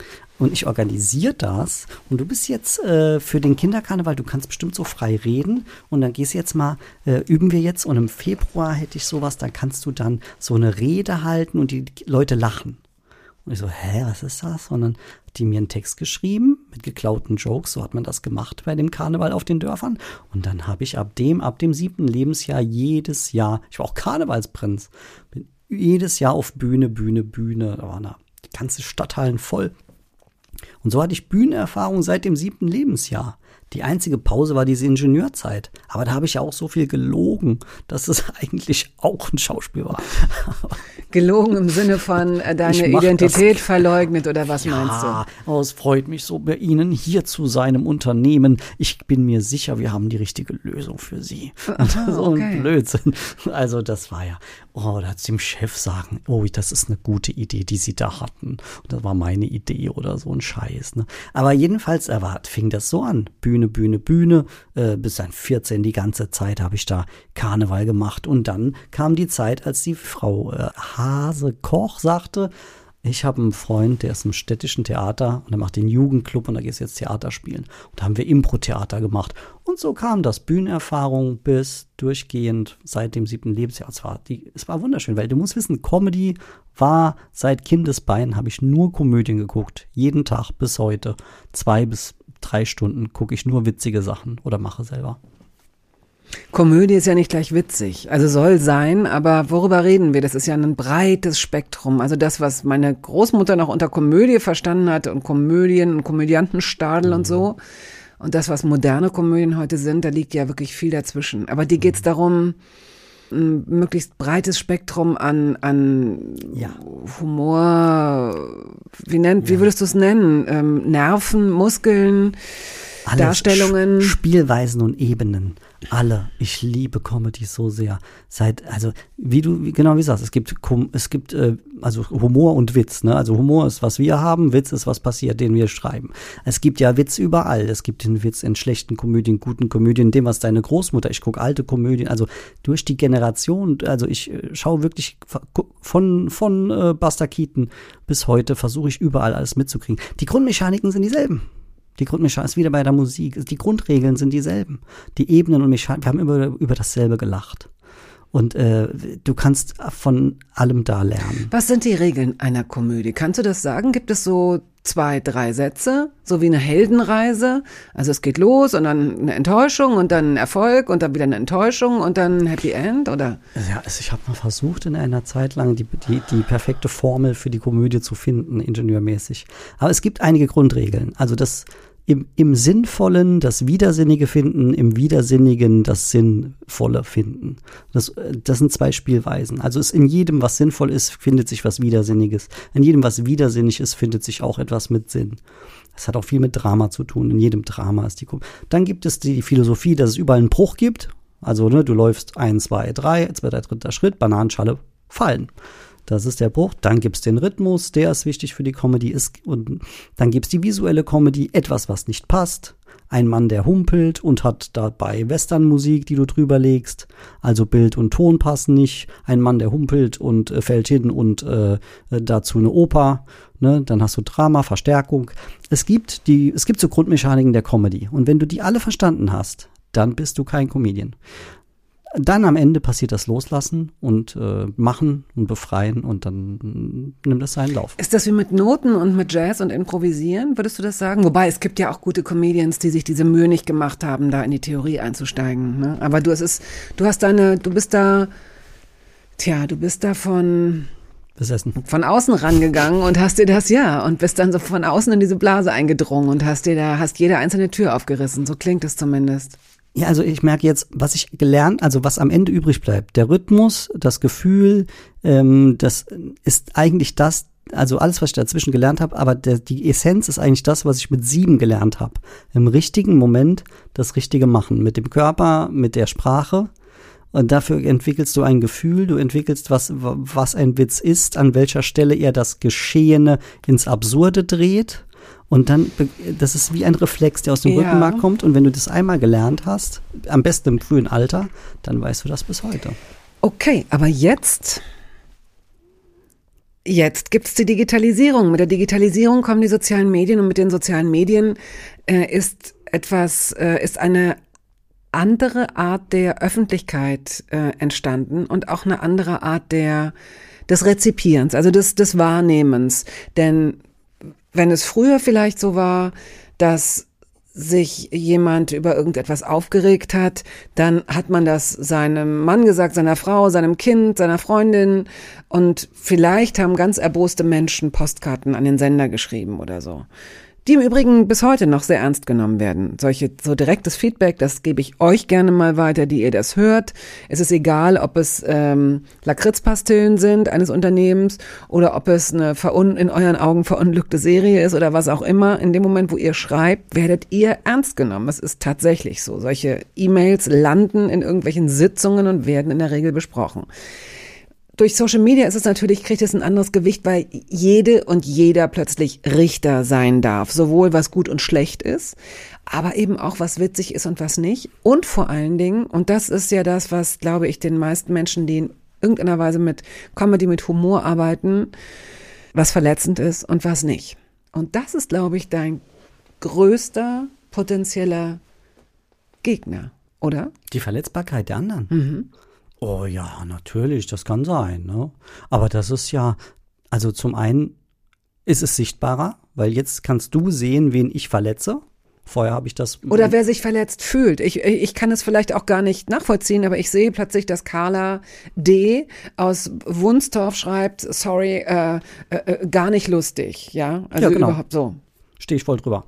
Und ich organisiere das und du bist jetzt für den Kinderkarneval, du kannst bestimmt so frei reden und dann gehst jetzt mal, üben wir jetzt und im Februar hätte ich sowas, dann kannst du dann so eine Rede halten und die Leute lachen. Und ich so, was ist das? Und dann hat die mir einen Text geschrieben mit geklauten Jokes, so hat man das gemacht bei dem Karneval auf den Dörfern. Und dann habe ich ab dem 7. Lebensjahr jedes Jahr, ich war auch Karnevalsprinz, bin jedes Jahr auf Bühne, da waren da die ganze Stadthallen voll. Und so hatte ich Bühnenerfahrung seit dem 7. Lebensjahr. Die einzige Pause war diese Ingenieurzeit. Aber da habe ich ja auch so viel gelogen, dass es eigentlich auch ein Schauspiel war. Gelogen im Sinne von deine Identität verleugnet oder was meinst du? Ja, es freut mich so, bei Ihnen hier zu sein im Unternehmen. Ich bin mir sicher, wir haben die richtige Lösung für Sie. So ein Blödsinn. Also das war ja, da hat dem Chef sagen, das ist eine gute Idee, die Sie da hatten. Und das war meine Idee oder so ein Scheiß. Ne? Aber jedenfalls fing das so an. Bühne, bis dann 14 die ganze Zeit habe ich da Karneval gemacht. Und dann kam die Zeit, als die Frau Hase-Koch sagte, ich habe einen Freund, der ist im städtischen Theater und der macht den Jugendclub und da gehst du jetzt Theater spielen. Und da haben wir Impro-Theater gemacht. Und so kam das Bühnenerfahrung bis durchgehend seit dem 7. Lebensjahr. Es war wunderschön, weil du musst wissen, Comedy war seit Kindesbeinen, habe ich nur Komödien geguckt. Jeden Tag bis heute. 2 bis 3 Stunden gucke ich nur witzige Sachen oder mache selber. Komödie ist ja nicht gleich witzig. Also soll sein, aber worüber reden wir? Das ist ja ein breites Spektrum. Also das, was meine Großmutter noch unter Komödie verstanden hat und Komödien und Komödiantenstadel und so. Und das, was moderne Komödien heute sind, da liegt ja wirklich viel dazwischen. Aber dir geht's darum, ein möglichst breites Spektrum an Humor, wie würdest du es nennen? Nerven, Muskeln, alle Darstellungen. Spielweisen und Ebenen. Alle. Ich liebe Comedy so sehr. Wie du sagst, es gibt Humor und Witz, ne? Also Humor ist, was wir haben, Witz ist, was passiert, den wir schreiben. Es gibt ja Witz überall. Es gibt den Witz in schlechten Komödien, guten Komödien, dem, was deine Großmutter, ich gucke alte Komödien, also durch die Generation, also ich schaue wirklich von Buster Keaton bis heute, versuche ich überall alles mitzukriegen. Die Grundmechaniken sind dieselben. Die Grundmechanik ist wieder bei der Musik. Die Grundregeln sind dieselben. Die Ebenen und Mechanik, wir haben über dasselbe gelacht. Und du kannst von allem da lernen. Was sind die Regeln einer Komödie? Kannst du das sagen? Gibt es so 2, 3 Sätze? So wie eine Heldenreise? Also es geht los und dann eine Enttäuschung und dann ein Erfolg und dann wieder eine Enttäuschung und dann ein Happy End, oder? Ja, ich habe mal versucht in einer Zeit lang die perfekte Formel für die Komödie zu finden, ingenieurmäßig. Aber es gibt einige Grundregeln. Also das im Sinnvollen das Widersinnige finden, im Widersinnigen das Sinnvolle finden. Das sind 2 Spielweisen. Also in jedem, was sinnvoll ist, findet sich was Widersinniges. In jedem, was widersinnig ist, findet sich auch etwas mit Sinn. Das hat auch viel mit Drama zu tun. In jedem Drama ist Dann gibt es die Philosophie, dass es überall einen Bruch gibt. Also du läufst 1, 2, 3, 2, 3. Schritt, Bananenschale fallen. Das ist der Bruch. Dann gibt's den Rhythmus, der ist wichtig für die Comedy. Und dann gibt's die visuelle Comedy, etwas, was nicht passt. Ein Mann, der humpelt und hat dabei Westernmusik, die du drüber legst. Also Bild und Ton passen nicht. Ein Mann, der humpelt und fällt hin und dazu eine Oper. Ne? Dann hast du Drama, Verstärkung. Es gibt so Grundmechaniken der Comedy. Und wenn du die alle verstanden hast, dann bist du kein Comedian. Dann am Ende passiert das Loslassen und Machen und Befreien und dann nimmt das seinen Lauf. Ist das wie mit Noten und mit Jazz und Improvisieren, würdest du das sagen? Wobei, es gibt ja auch gute Comedians, die sich diese Mühe nicht gemacht haben, da in die Theorie einzusteigen. Ne? Aber du bist da von außen rangegangen und hast dir das, und bist dann so von außen in diese Blase eingedrungen und hast jede einzelne Tür aufgerissen. So klingt es zumindest. Ja, also ich merke jetzt, was am Ende übrig bleibt. Der Rhythmus, das Gefühl, das ist eigentlich das, also alles, was ich dazwischen gelernt habe, aber die Essenz ist eigentlich das, was ich mit 7 gelernt habe. Im richtigen Moment das Richtige machen. Mit dem Körper, mit der Sprache. Und dafür entwickelst du ein Gefühl, du entwickelst, was ein Witz ist, an welcher Stelle er das Geschehene ins Absurde dreht. Und dann, das ist wie ein Reflex, der aus dem Rückenmark kommt. Und wenn du das einmal gelernt hast, am besten im frühen Alter, dann weißt du das bis heute. Okay, aber jetzt Jetzt gibt's die Digitalisierung. Mit der Digitalisierung kommen die sozialen Medien und mit den sozialen Medien ist eine andere Art der Öffentlichkeit entstanden und auch eine andere Art des Rezipierens, also des Wahrnehmens. Denn wenn es früher vielleicht so war, dass sich jemand über irgendetwas aufgeregt hat, dann hat man das seinem Mann gesagt, seiner Frau, seinem Kind, seiner Freundin, und vielleicht haben ganz erboste Menschen Postkarten an den Sender geschrieben oder so, die im Übrigen bis heute noch sehr ernst genommen werden. So direktes Feedback, das gebe ich euch gerne mal weiter, die ihr das hört. Es ist egal, ob es Lakritzpastillen sind eines Unternehmens oder ob es eine in euren Augen verunglückte Serie ist oder was auch immer. In dem Moment, wo ihr schreibt, werdet ihr ernst genommen. Es ist tatsächlich so. Solche E-Mails landen in irgendwelchen Sitzungen und werden in der Regel besprochen. Durch Social Media kriegt es ein anderes Gewicht, weil jede und jeder plötzlich Richter sein darf. Sowohl was gut und schlecht ist, aber eben auch was witzig ist und was nicht. Und vor allen Dingen, und das ist ja das, was, glaube ich, den meisten Menschen, die in irgendeiner Weise mit Comedy, mit Humor arbeiten, was verletzend ist und was nicht. Und das ist, glaube ich, dein größter potenzieller Gegner, oder? Die Verletzbarkeit der anderen. Mhm. Oh ja, natürlich, das kann sein, ne? Aber das ist ja, also zum einen ist es sichtbarer, weil jetzt kannst du sehen, wen ich verletze. Vorher habe ich das. Oder wer sich verletzt fühlt. Ich kann es vielleicht auch gar nicht nachvollziehen, aber ich sehe plötzlich, dass Carla D. aus Wunstorf schreibt, sorry, gar nicht lustig, ja? Also ja, genau. Überhaupt so. Stehe ich voll drüber.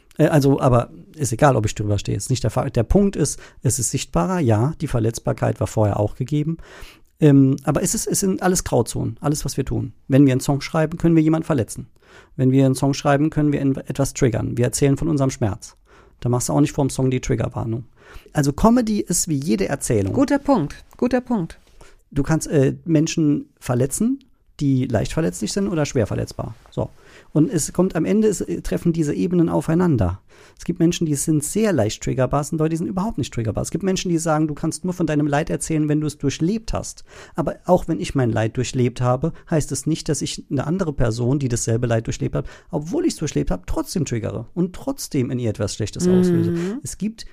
Aber ist egal, ob ich drüber stehe. Ist nicht der Fall. Der Punkt ist, es ist sichtbarer. Ja, die Verletzbarkeit war vorher auch gegeben. Aber es sind alles Grauzonen, alles, was wir tun. Wenn wir einen Song schreiben, können wir jemanden verletzen. Wenn wir einen Song schreiben, können wir etwas triggern. Wir erzählen von unserem Schmerz. Da machst du auch nicht vor dem Song die Triggerwarnung. Also Comedy ist wie jede Erzählung. Guter Punkt. Du kannst Menschen verletzen, die leicht verletzlich sind oder schwer verletzbar. So. Und es kommt am Ende, treffen diese Ebenen aufeinander. Es gibt Menschen, die sind sehr leicht triggerbar, es sind Leute, die sind überhaupt nicht triggerbar. Es gibt Menschen, die sagen, du kannst nur von deinem Leid erzählen, wenn du es durchlebt hast. Aber auch wenn ich mein Leid durchlebt habe, heißt es nicht, dass ich eine andere Person, die dasselbe Leid durchlebt hat, obwohl ich es durchlebt habe, trotzdem triggere und trotzdem in ihr etwas Schlechtes auslöse. Es gibt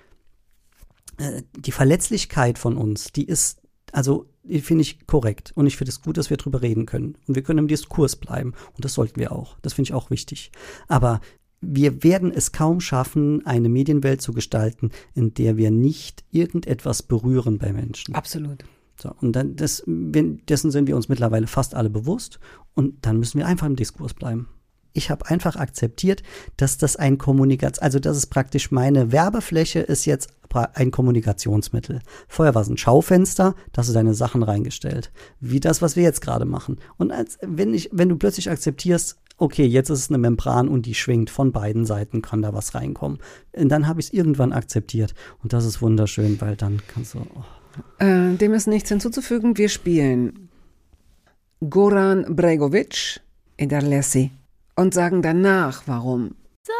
die Verletzlichkeit von uns, die ist, also die finde ich korrekt und ich finde es gut, dass wir drüber reden können und wir können im Diskurs bleiben und das sollten wir auch, das finde ich auch wichtig, aber wir werden es kaum schaffen, eine Medienwelt zu gestalten, in der wir nicht irgendetwas berühren bei Menschen. Absolut. So, und dann dessen sind wir uns mittlerweile fast alle bewusst und dann müssen wir einfach im Diskurs bleiben. Ich habe einfach akzeptiert, dass das dass es praktisch meine Werbefläche ist jetzt ein Kommunikationsmittel. Vorher war es ein Schaufenster, da hast du deine Sachen reingestellt. Wie das, was wir jetzt gerade machen. Und wenn du plötzlich akzeptierst, okay, jetzt ist es eine Membran und die schwingt von beiden Seiten, kann da was reinkommen. Und dann habe ich es irgendwann akzeptiert. Und das ist wunderschön, weil dann kannst du. Dem ist nichts hinzuzufügen. Wir spielen Goran Bregovic, Ederlesi, und sagen danach, warum.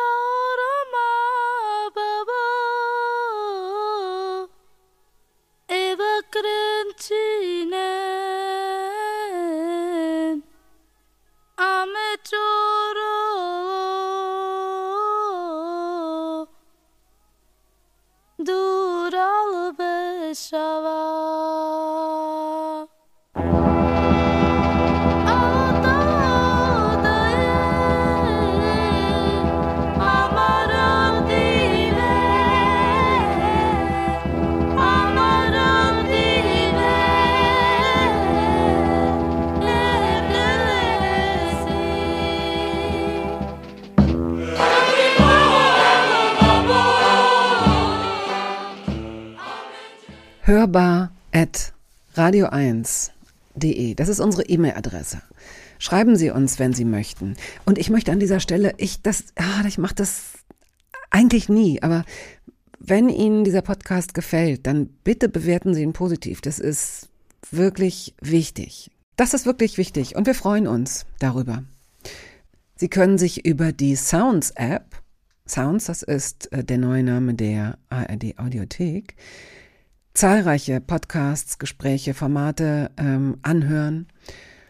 hörbar@radio1.de. Das ist unsere E-Mail-Adresse. Schreiben Sie uns, wenn Sie möchten. Und ich möchte an dieser Stelle, ich mache das eigentlich nie, aber wenn Ihnen dieser Podcast gefällt, dann bitte bewerten Sie ihn positiv. Das ist wirklich wichtig. Das ist wirklich wichtig und wir freuen uns darüber. Sie können sich über die Sounds-App, Sounds, das ist der neue Name der ARD-Audiothek, zahlreiche Podcasts, Gespräche, Formate anhören.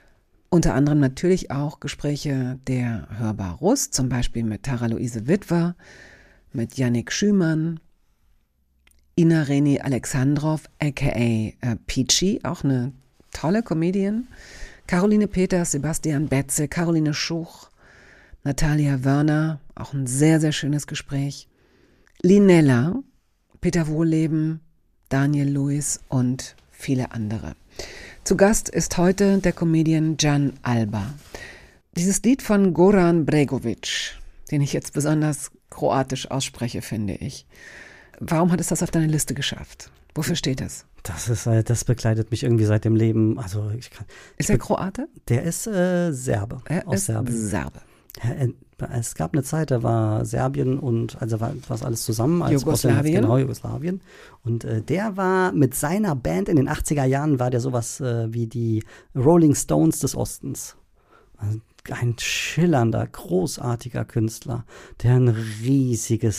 Unter anderem natürlich auch Gespräche der Hörbar Rust, zum Beispiel mit Tara-Luise Witwer, mit Yannick Schümann, Ina-Reni Alexandrov, a.k.a. Peachy, auch eine tolle Comedian, Caroline Peters, Sebastian Betzel, Caroline Schuch, Natalia Wörner, auch ein sehr, sehr schönes Gespräch, Linella, Peter Wohlleben, Daniel Lewis und viele andere. Zu Gast ist heute der Comedian Jan Alba. Dieses Lied von Goran Bregović, den ich jetzt besonders kroatisch ausspreche, finde ich. Warum hat es das auf deine Liste geschafft? Wofür steht es? Das begleitet mich irgendwie seit dem Leben. Also ist er Kroate? Der ist Serbe. Aus Serbe. Es gab eine Zeit, da war Serbien und also war alles zusammen. Als Jugoslawien. Genau, Jugoslawien. Und der war mit seiner Band in den 80er Jahren, war der sowas wie die Rolling Stones des Ostens. Also ein schillernder, großartiger Künstler, der eine riesige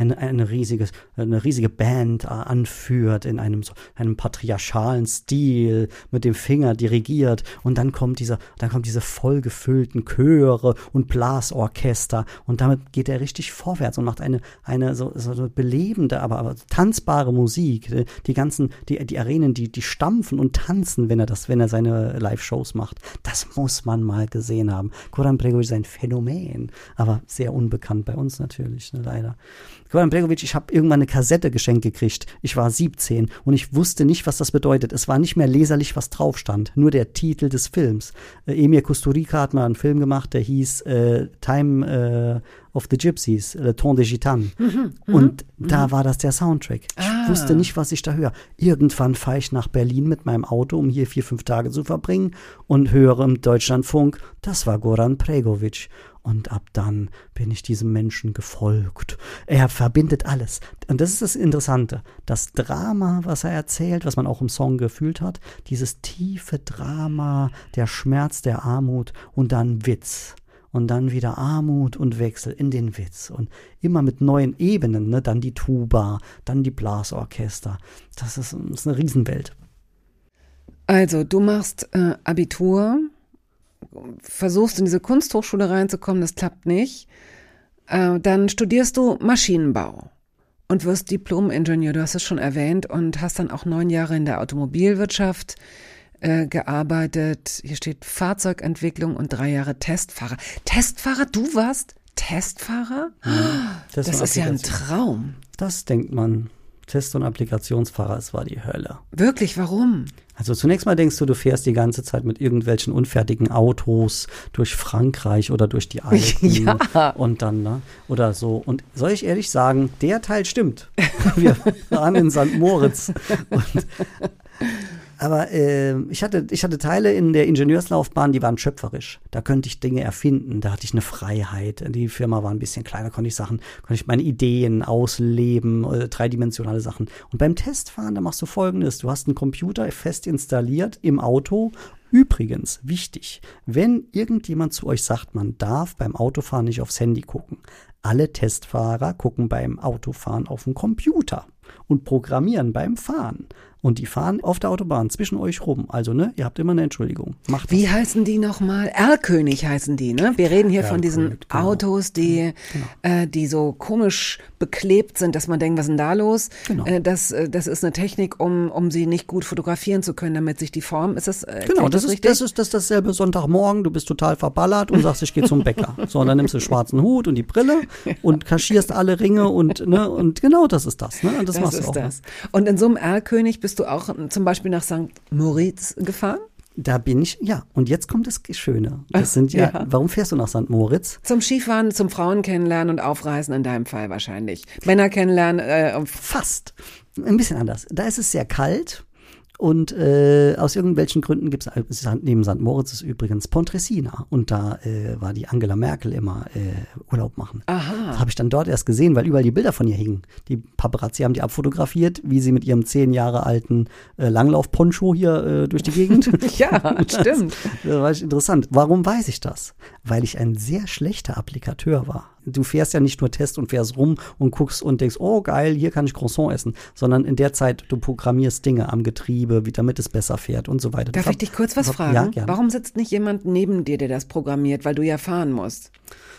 Band anführt in einem patriarchalen Stil, mit dem Finger dirigiert, und dann kommt diese vollgefüllten Chöre und Blasorchester, und damit geht er richtig vorwärts und macht eine so belebende, aber tanzbare Musik. Die Arenen, die stampfen und tanzen, wenn er seine Live-Shows macht. Das muss man mal gesehen haben. Goran Bregović ist ein Phänomen, aber sehr unbekannt bei uns natürlich, ne, leider. Goran Bregović, ich habe irgendwann eine Kassette geschenkt gekriegt. Ich war 17 und ich wusste nicht, was das bedeutet. Es war nicht mehr leserlich, was drauf stand, nur der Titel des Films. Emir Kusturica hat mal einen Film gemacht, der hieß Time of the Gypsies, Le Temps des Gitanes. Und da war das der Soundtrack. Ich wusste nicht, was ich da höre. Irgendwann fahre ich nach Berlin mit meinem Auto, um hier 4-5 Tage zu verbringen, und höre im Deutschlandfunk, das war Goran Bregović. Und ab dann bin ich diesem Menschen gefolgt. Er verbindet alles. Und das ist das Interessante. Das Drama, was er erzählt, was man auch im Song gefühlt hat, dieses tiefe Drama, der Schmerz, der Armut und dann Witz. Und dann wieder Armut und Wechsel in den Witz. Und immer mit neuen Ebenen, ne? Dann die Tuba, dann die Blasorchester. Das ist eine Riesenwelt. Also, du machst Abitur, versuchst in diese Kunsthochschule reinzukommen, das klappt nicht. Dann studierst du Maschinenbau und wirst Diplom-Ingenieur, du hast es schon erwähnt, und hast dann auch 9 Jahre in der Automobilwirtschaft gearbeitet. Hier steht Fahrzeugentwicklung und 3 Jahre Testfahrer. Testfahrer? Du warst Testfahrer? Das ist ja ein Traum. Das denkt man. Test- und Applikationsfahrer, es war die Hölle. Wirklich, warum? Also zunächst mal denkst du fährst die ganze Zeit mit irgendwelchen unfertigen Autos durch Frankreich oder durch die Alpen. Ja. Und dann, ne? Oder so. Und soll ich ehrlich sagen, der Teil stimmt. Wir waren in St. Moritz. Aber ich hatte Teile in der Ingenieurslaufbahn, die waren schöpferisch. Da könnte ich Dinge erfinden, da hatte ich eine Freiheit. Die Firma war ein bisschen kleiner, konnte ich meine Ideen ausleben, dreidimensionale Sachen. Und beim Testfahren, da machst du Folgendes. Du hast einen Computer fest installiert im Auto. Übrigens, wichtig, wenn irgendjemand zu euch sagt, man darf beim Autofahren nicht aufs Handy gucken. Alle Testfahrer gucken beim Autofahren auf den Computer und programmieren beim Fahren. Und die fahren auf der Autobahn zwischen euch rum. Also, ne, ihr habt immer eine Entschuldigung. Macht das. Wie heißen die nochmal? Erlkönig heißen die, ne? Wir reden hier von diesen Autos, die so komisch beklebt sind, dass man denkt, was ist denn da los? Genau. Das ist eine Technik, um sie nicht gut fotografieren zu können, damit sich die Form, ist das genau, das ist dasselbe Sonntagmorgen, du bist total verballert und sagst, ich gehe zum Bäcker. So, und dann nimmst du den schwarzen Hut und die Brille und kaschierst alle Ringe und genau das ist das, ne? Und das machst du auch. Das. Und in so einem Erlkönig bist du auch zum Beispiel nach St. Moritz gefahren? Da bin ich, ja. Und jetzt kommt das Schöne. Das sind warum fährst du nach St. Moritz? Zum Skifahren, zum Frauen kennenlernen und aufreisen in deinem Fall wahrscheinlich. Männer kennenlernen. Fast. Ein bisschen anders. Da ist es sehr kalt. Und aus irgendwelchen Gründen gibt es, neben St. Moritz ist übrigens Pontresina. Und da war die Angela Merkel immer Urlaub machen. Aha. Das habe ich dann dort erst gesehen, weil überall die Bilder von ihr hingen. Die Paparazzi haben die abfotografiert, wie sie mit ihrem 10 Jahre alten Langlauf-Poncho hier durch die Gegend. Ja, stimmt. Das war interessant. Warum weiß ich das? Weil ich ein sehr schlechter Applikateur war. Du fährst ja nicht nur Test und fährst rum und guckst und denkst, oh geil, hier kann ich Croissant essen, sondern in der Zeit, du programmierst Dinge am Getriebe, damit es besser fährt und so weiter. Darf ich dich kurz was fragen? Ja, gerne. Warum sitzt nicht jemand neben dir, der das programmiert, weil du ja fahren musst?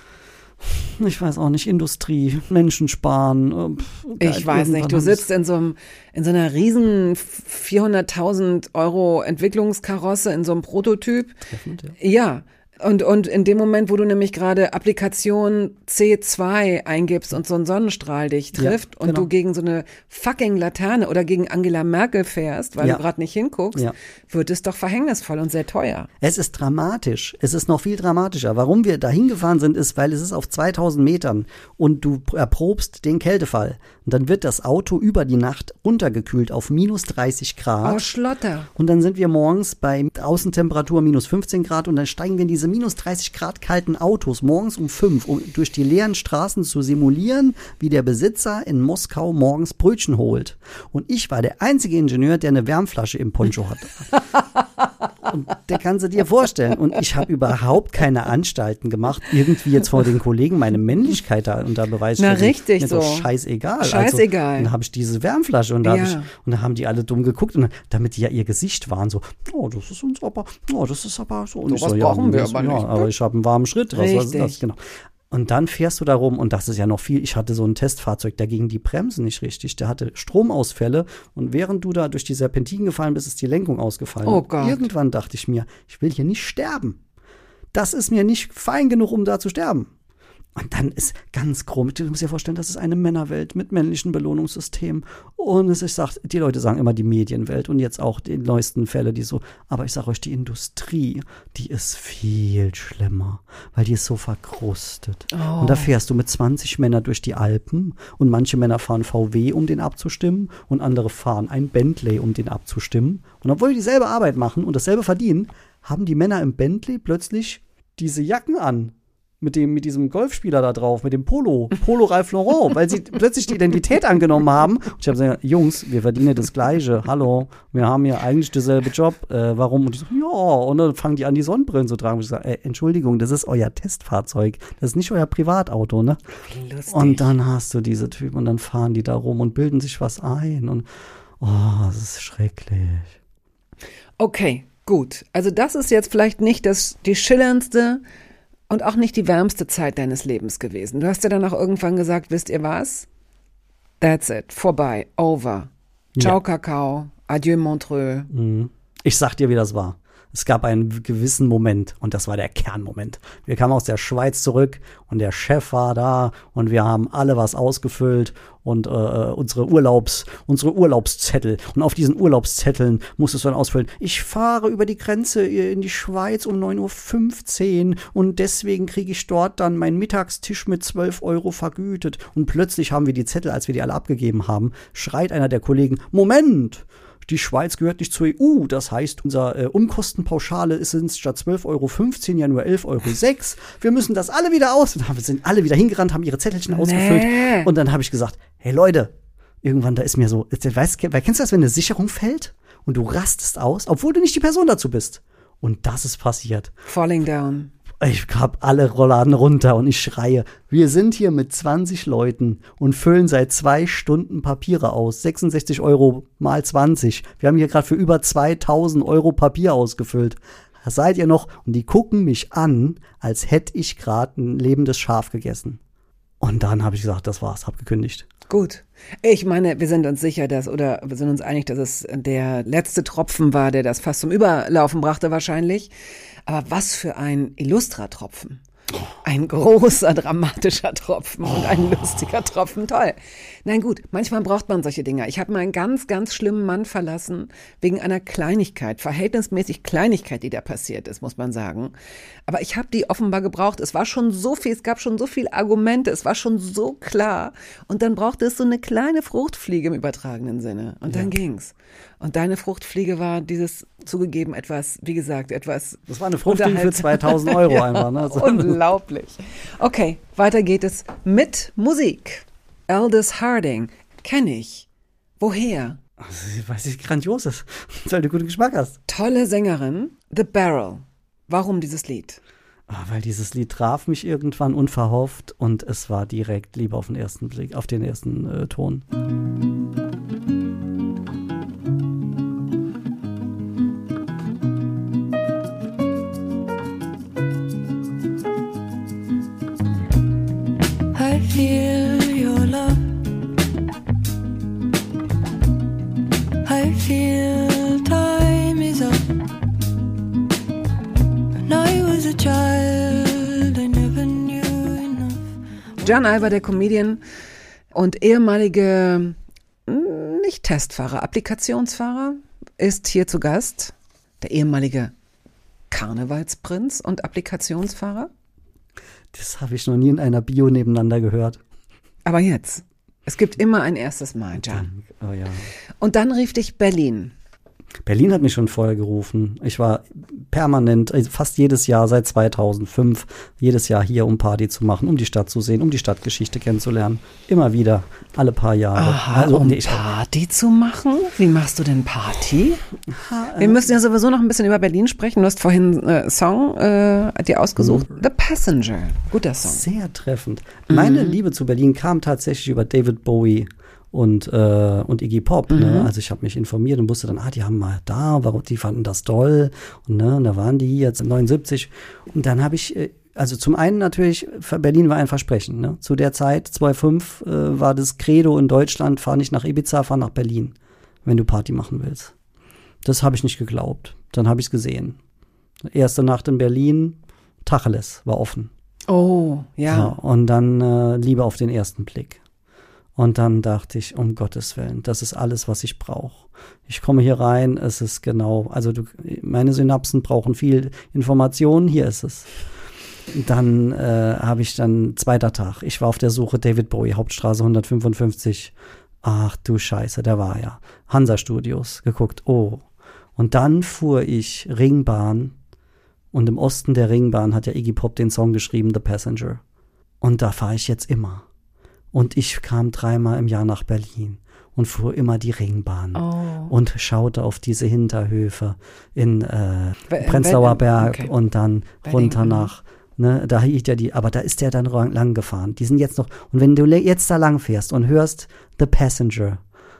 Ich weiß auch nicht, Industrie, Menschen sparen. Ich weiß nicht, du sitzt in so einer riesen 400.000 € Entwicklungskarosse, in so einem Prototyp. Treffend, ja. Ja. Und in dem Moment, wo du nämlich gerade Applikation C2 eingibst und so ein Sonnenstrahl dich trifft und du gegen so eine fucking Laterne oder gegen Angela Merkel fährst, weil du gerade nicht hinguckst, wird es doch verhängnisvoll und sehr teuer. Es ist dramatisch. Es ist noch viel dramatischer. Warum wir da hingefahren sind, ist, weil es ist auf 2000 Metern und du erprobst den Kältefall. Und dann wird das Auto über die Nacht runtergekühlt auf minus 30 Grad. Oh, Schlotter. Und dann sind wir morgens bei Außentemperatur minus 15 Grad und dann steigen wir in diese minus 30 Grad kalten Autos morgens um 5, um durch die leeren Straßen zu simulieren, wie der Besitzer in Moskau morgens Brötchen holt. Und ich war der einzige Ingenieur, der eine Wärmflasche im Poncho hatte. Und der kannst du dir vorstellen. Und ich habe überhaupt keine Anstalten gemacht, irgendwie jetzt vor den Kollegen meine Männlichkeit da unter Beweis zu stellen. Na richtig, mir so. Doch scheißegal. Scheißegal. Also, dann habe ich diese Wärmflasche und da haben die alle dumm geguckt und damit die ja ihr Gesicht waren so, oh, das ist uns aber, oh, das ist aber so. Und so ich was so, brauchen wir aber nicht. Aber ich habe einen warmen Schritt. Was ist Richtig. das? Genau. Und dann fährst du da rum und das ist ja noch viel. Ich hatte so ein Testfahrzeug, da gingen die Bremsen nicht richtig. Der hatte Stromausfälle und während du da durch die Serpentinen gefallen bist, ist die Lenkung ausgefallen. Oh Gott. Irgendwann dachte ich mir, ich will hier nicht sterben. Das ist mir nicht fein genug, um da zu sterben. Und dann ist ganz grob, du musst dir vorstellen, das ist eine Männerwelt mit männlichen Belohnungssystemen. Und ich sag, die Leute sagen immer die Medienwelt und jetzt auch die neuesten Fälle, die so, aber ich sag euch, die Industrie, die ist viel schlimmer, weil die ist so verkrustet. Oh. Und da fährst du mit 20 Männern durch die Alpen und manche Männer fahren VW, um den abzustimmen und andere fahren ein Bentley, um den abzustimmen. Und obwohl die dieselbe Arbeit machen und dasselbe verdienen, haben die Männer im Bentley plötzlich diese Jacken an. Mit diesem Golfspieler da drauf, mit dem Polo Ralph Lauren, weil sie plötzlich die Identität angenommen haben. Und ich habe gesagt, Jungs, wir verdienen das Gleiche. Hallo, wir haben ja eigentlich denselbe Job. Warum? Und die so, ja. Und dann fangen die an, die Sonnenbrillen zu tragen. Und ich sage, Entschuldigung, das ist euer Testfahrzeug. Das ist nicht euer Privatauto, ne? Lustig. Und dann hast du diese Typen und dann fahren die da rum und bilden sich was ein. Und das ist schrecklich. Okay, gut. Also das ist jetzt vielleicht nicht die schillerndste und auch nicht die wärmste Zeit deines Lebens gewesen. Du hast ja dann auch irgendwann gesagt, wisst ihr was? That's it. Vorbei. Over. Ciao, Kakao. Adieu, Montreux. Ich sag dir, wie das war. Es gab einen gewissen Moment und das war der Kernmoment. Wir kamen aus der Schweiz zurück und der Chef war da und wir haben alle was ausgefüllt und unsere Urlaubszettel. Und auf diesen Urlaubszetteln musstest du dann ausfüllen, ich fahre über die Grenze in die Schweiz um 9:15 Uhr und deswegen kriege ich dort dann meinen Mittagstisch mit 12 € vergütet. Und plötzlich haben wir die Zettel, als wir die alle abgegeben haben, schreit einer der Kollegen, Moment! Die Schweiz gehört nicht zur EU, das heißt, unser Umkostenpauschale sind statt 12,15 € ja nur 11,06 €. Wir müssen das alle wieder aus. Und wir sind alle wieder hingerannt, haben ihre Zettelchen ausgefüllt. Und dann habe ich gesagt, hey Leute, irgendwann da ist mir so, kennst du das, wenn eine Sicherung fällt und du rastest aus, obwohl du nicht die Person dazu bist? Und das ist passiert. Falling down. Ich hab alle Rollladen runter und ich schreie, wir sind hier mit 20 Leuten und füllen seit 2 Stunden Papiere aus. 66 € mal 20. Wir haben hier gerade für über 2000 € Papier ausgefüllt. Das seid ihr noch? Und die gucken mich an, als hätte ich gerade ein lebendes Schaf gegessen. Und dann habe ich gesagt, das war's, hab gekündigt. Gut. Ich meine, wir sind uns sicher, wir sind uns einig, dass es der letzte Tropfen war, der das fast zum Überlaufen brachte wahrscheinlich. Aber was für ein Illustra-Tropfen. Ein großer, dramatischer Tropfen und ein lustiger Tropfen. Toll. Nein, gut, manchmal braucht man solche Dinge. Ich habe mal einen ganz, ganz schlimmen Mann verlassen wegen einer Kleinigkeit, verhältnismäßig Kleinigkeit, die da passiert ist, muss man sagen. Aber ich habe die offenbar gebraucht. Es war schon so viel, es gab schon so viele Argumente, es war schon so klar. Und dann brauchte es so eine kleine Fruchtfliege im übertragenen Sinne. Und dann ging's. Und deine Fruchtfliege war dieses zugegeben etwas, wie gesagt, etwas. Das war eine Fruchtfliege für 2000 € ja, einfach. Ne? So. Unglaublich. Okay, weiter geht es mit Musik. Aldous Harding, kenne ich. Woher? Weil sie grandios ist, weil du guten Geschmack hast. Tolle Sängerin, The Barrel. Warum dieses Lied? Weil dieses Lied traf mich irgendwann unverhofft und es war direkt Liebe auf den ersten Blick, auf den ersten Ton. I feel your love. I feel time is up. When I was a child, I never knew enough. Can Alba, der Comedian und ehemalige, nicht Testfahrer, Applikationsfahrer, ist hier zu Gast. Der ehemalige Karnevalsprinz und Applikationsfahrer. Das habe ich noch nie in einer Bio nebeneinander gehört. Aber jetzt, es gibt immer ein erstes Mal, Can. Oh ja. Und dann rief dich Berlin. Berlin hat mich schon vorher gerufen. Ich war permanent, fast jedes Jahr seit 2005, jedes Jahr hier, um Party zu machen, um die Stadt zu sehen, um die Stadtgeschichte kennenzulernen. Immer wieder, alle paar Jahre. Aha, also, Party zu machen? Wie machst du denn Party? Wir müssen ja sowieso noch ein bisschen über Berlin sprechen. Du hast vorhin Song dir ausgesucht. The Passenger. Guter Song. Sehr treffend. Meine Liebe zu Berlin kam tatsächlich über David Bowie und Iggy Pop. Ne? Also ich habe mich informiert und wusste dann, die haben mal da, die fanden das toll. Und da waren die jetzt 79. Und dann habe ich, also zum einen natürlich, Berlin war ein Versprechen. Ne? Zu der Zeit, 2005, war das Credo in Deutschland, fahr nicht nach Ibiza, fahr nach Berlin, wenn du Party machen willst. Das habe ich nicht geglaubt. Dann habe ich es gesehen. Erste Nacht in Berlin, Tacheles, war offen. Oh, ja. Ja, und dann Liebe auf den ersten Blick. Und dann dachte ich, um Gottes Willen, das ist alles, was ich brauche. Ich komme hier rein, es ist genau, also meine Synapsen brauchen viel Information, hier ist es. Dann habe ich dann, zweiter Tag, ich war auf der Suche, David Bowie, Hauptstraße 155. Ach du Scheiße, der war ja. Hansa Studios, geguckt, oh. Und dann fuhr ich Ringbahn und im Osten der Ringbahn hat ja Iggy Pop den Song geschrieben, The Passenger. Und da fahre ich jetzt immer. Und ich kam 3-mal im Jahr nach Berlin und fuhr immer die Ringbahn und schaute auf diese Hinterhöfe in Prenzlauer Berg und dann runter nach, da hielt ja aber da ist der dann lang gefahren. Die sind jetzt noch, und wenn du jetzt da lang fährst und hörst The Passenger,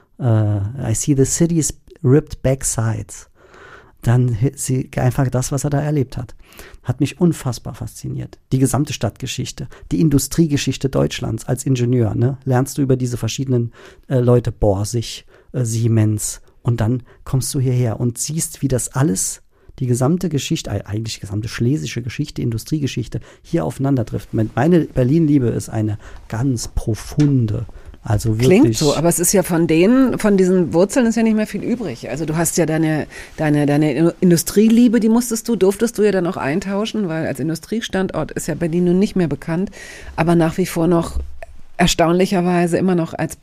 I see the city's ripped backsides, dann einfach das, was er da erlebt hat. Hat mich unfassbar fasziniert. Die gesamte Stadtgeschichte, die Industriegeschichte Deutschlands als Ingenieur, lernst du über diese verschiedenen Leute, Borsig, Siemens, und dann kommst du hierher und siehst, wie das alles, die gesamte Geschichte, eigentlich die gesamte schlesische Geschichte, Industriegeschichte, hier aufeinander trifft. Meine Berlin-Liebe ist eine ganz profunde. Also wirklich. Klingt so, aber es ist ja von diesen Wurzeln ist ja nicht mehr viel übrig. Also du hast ja deine Industrieliebe, durftest du ja dann auch eintauschen, weil als Industriestandort ist ja Berlin nun nicht mehr bekannt, aber nach wie vor noch erstaunlicherweise immer noch als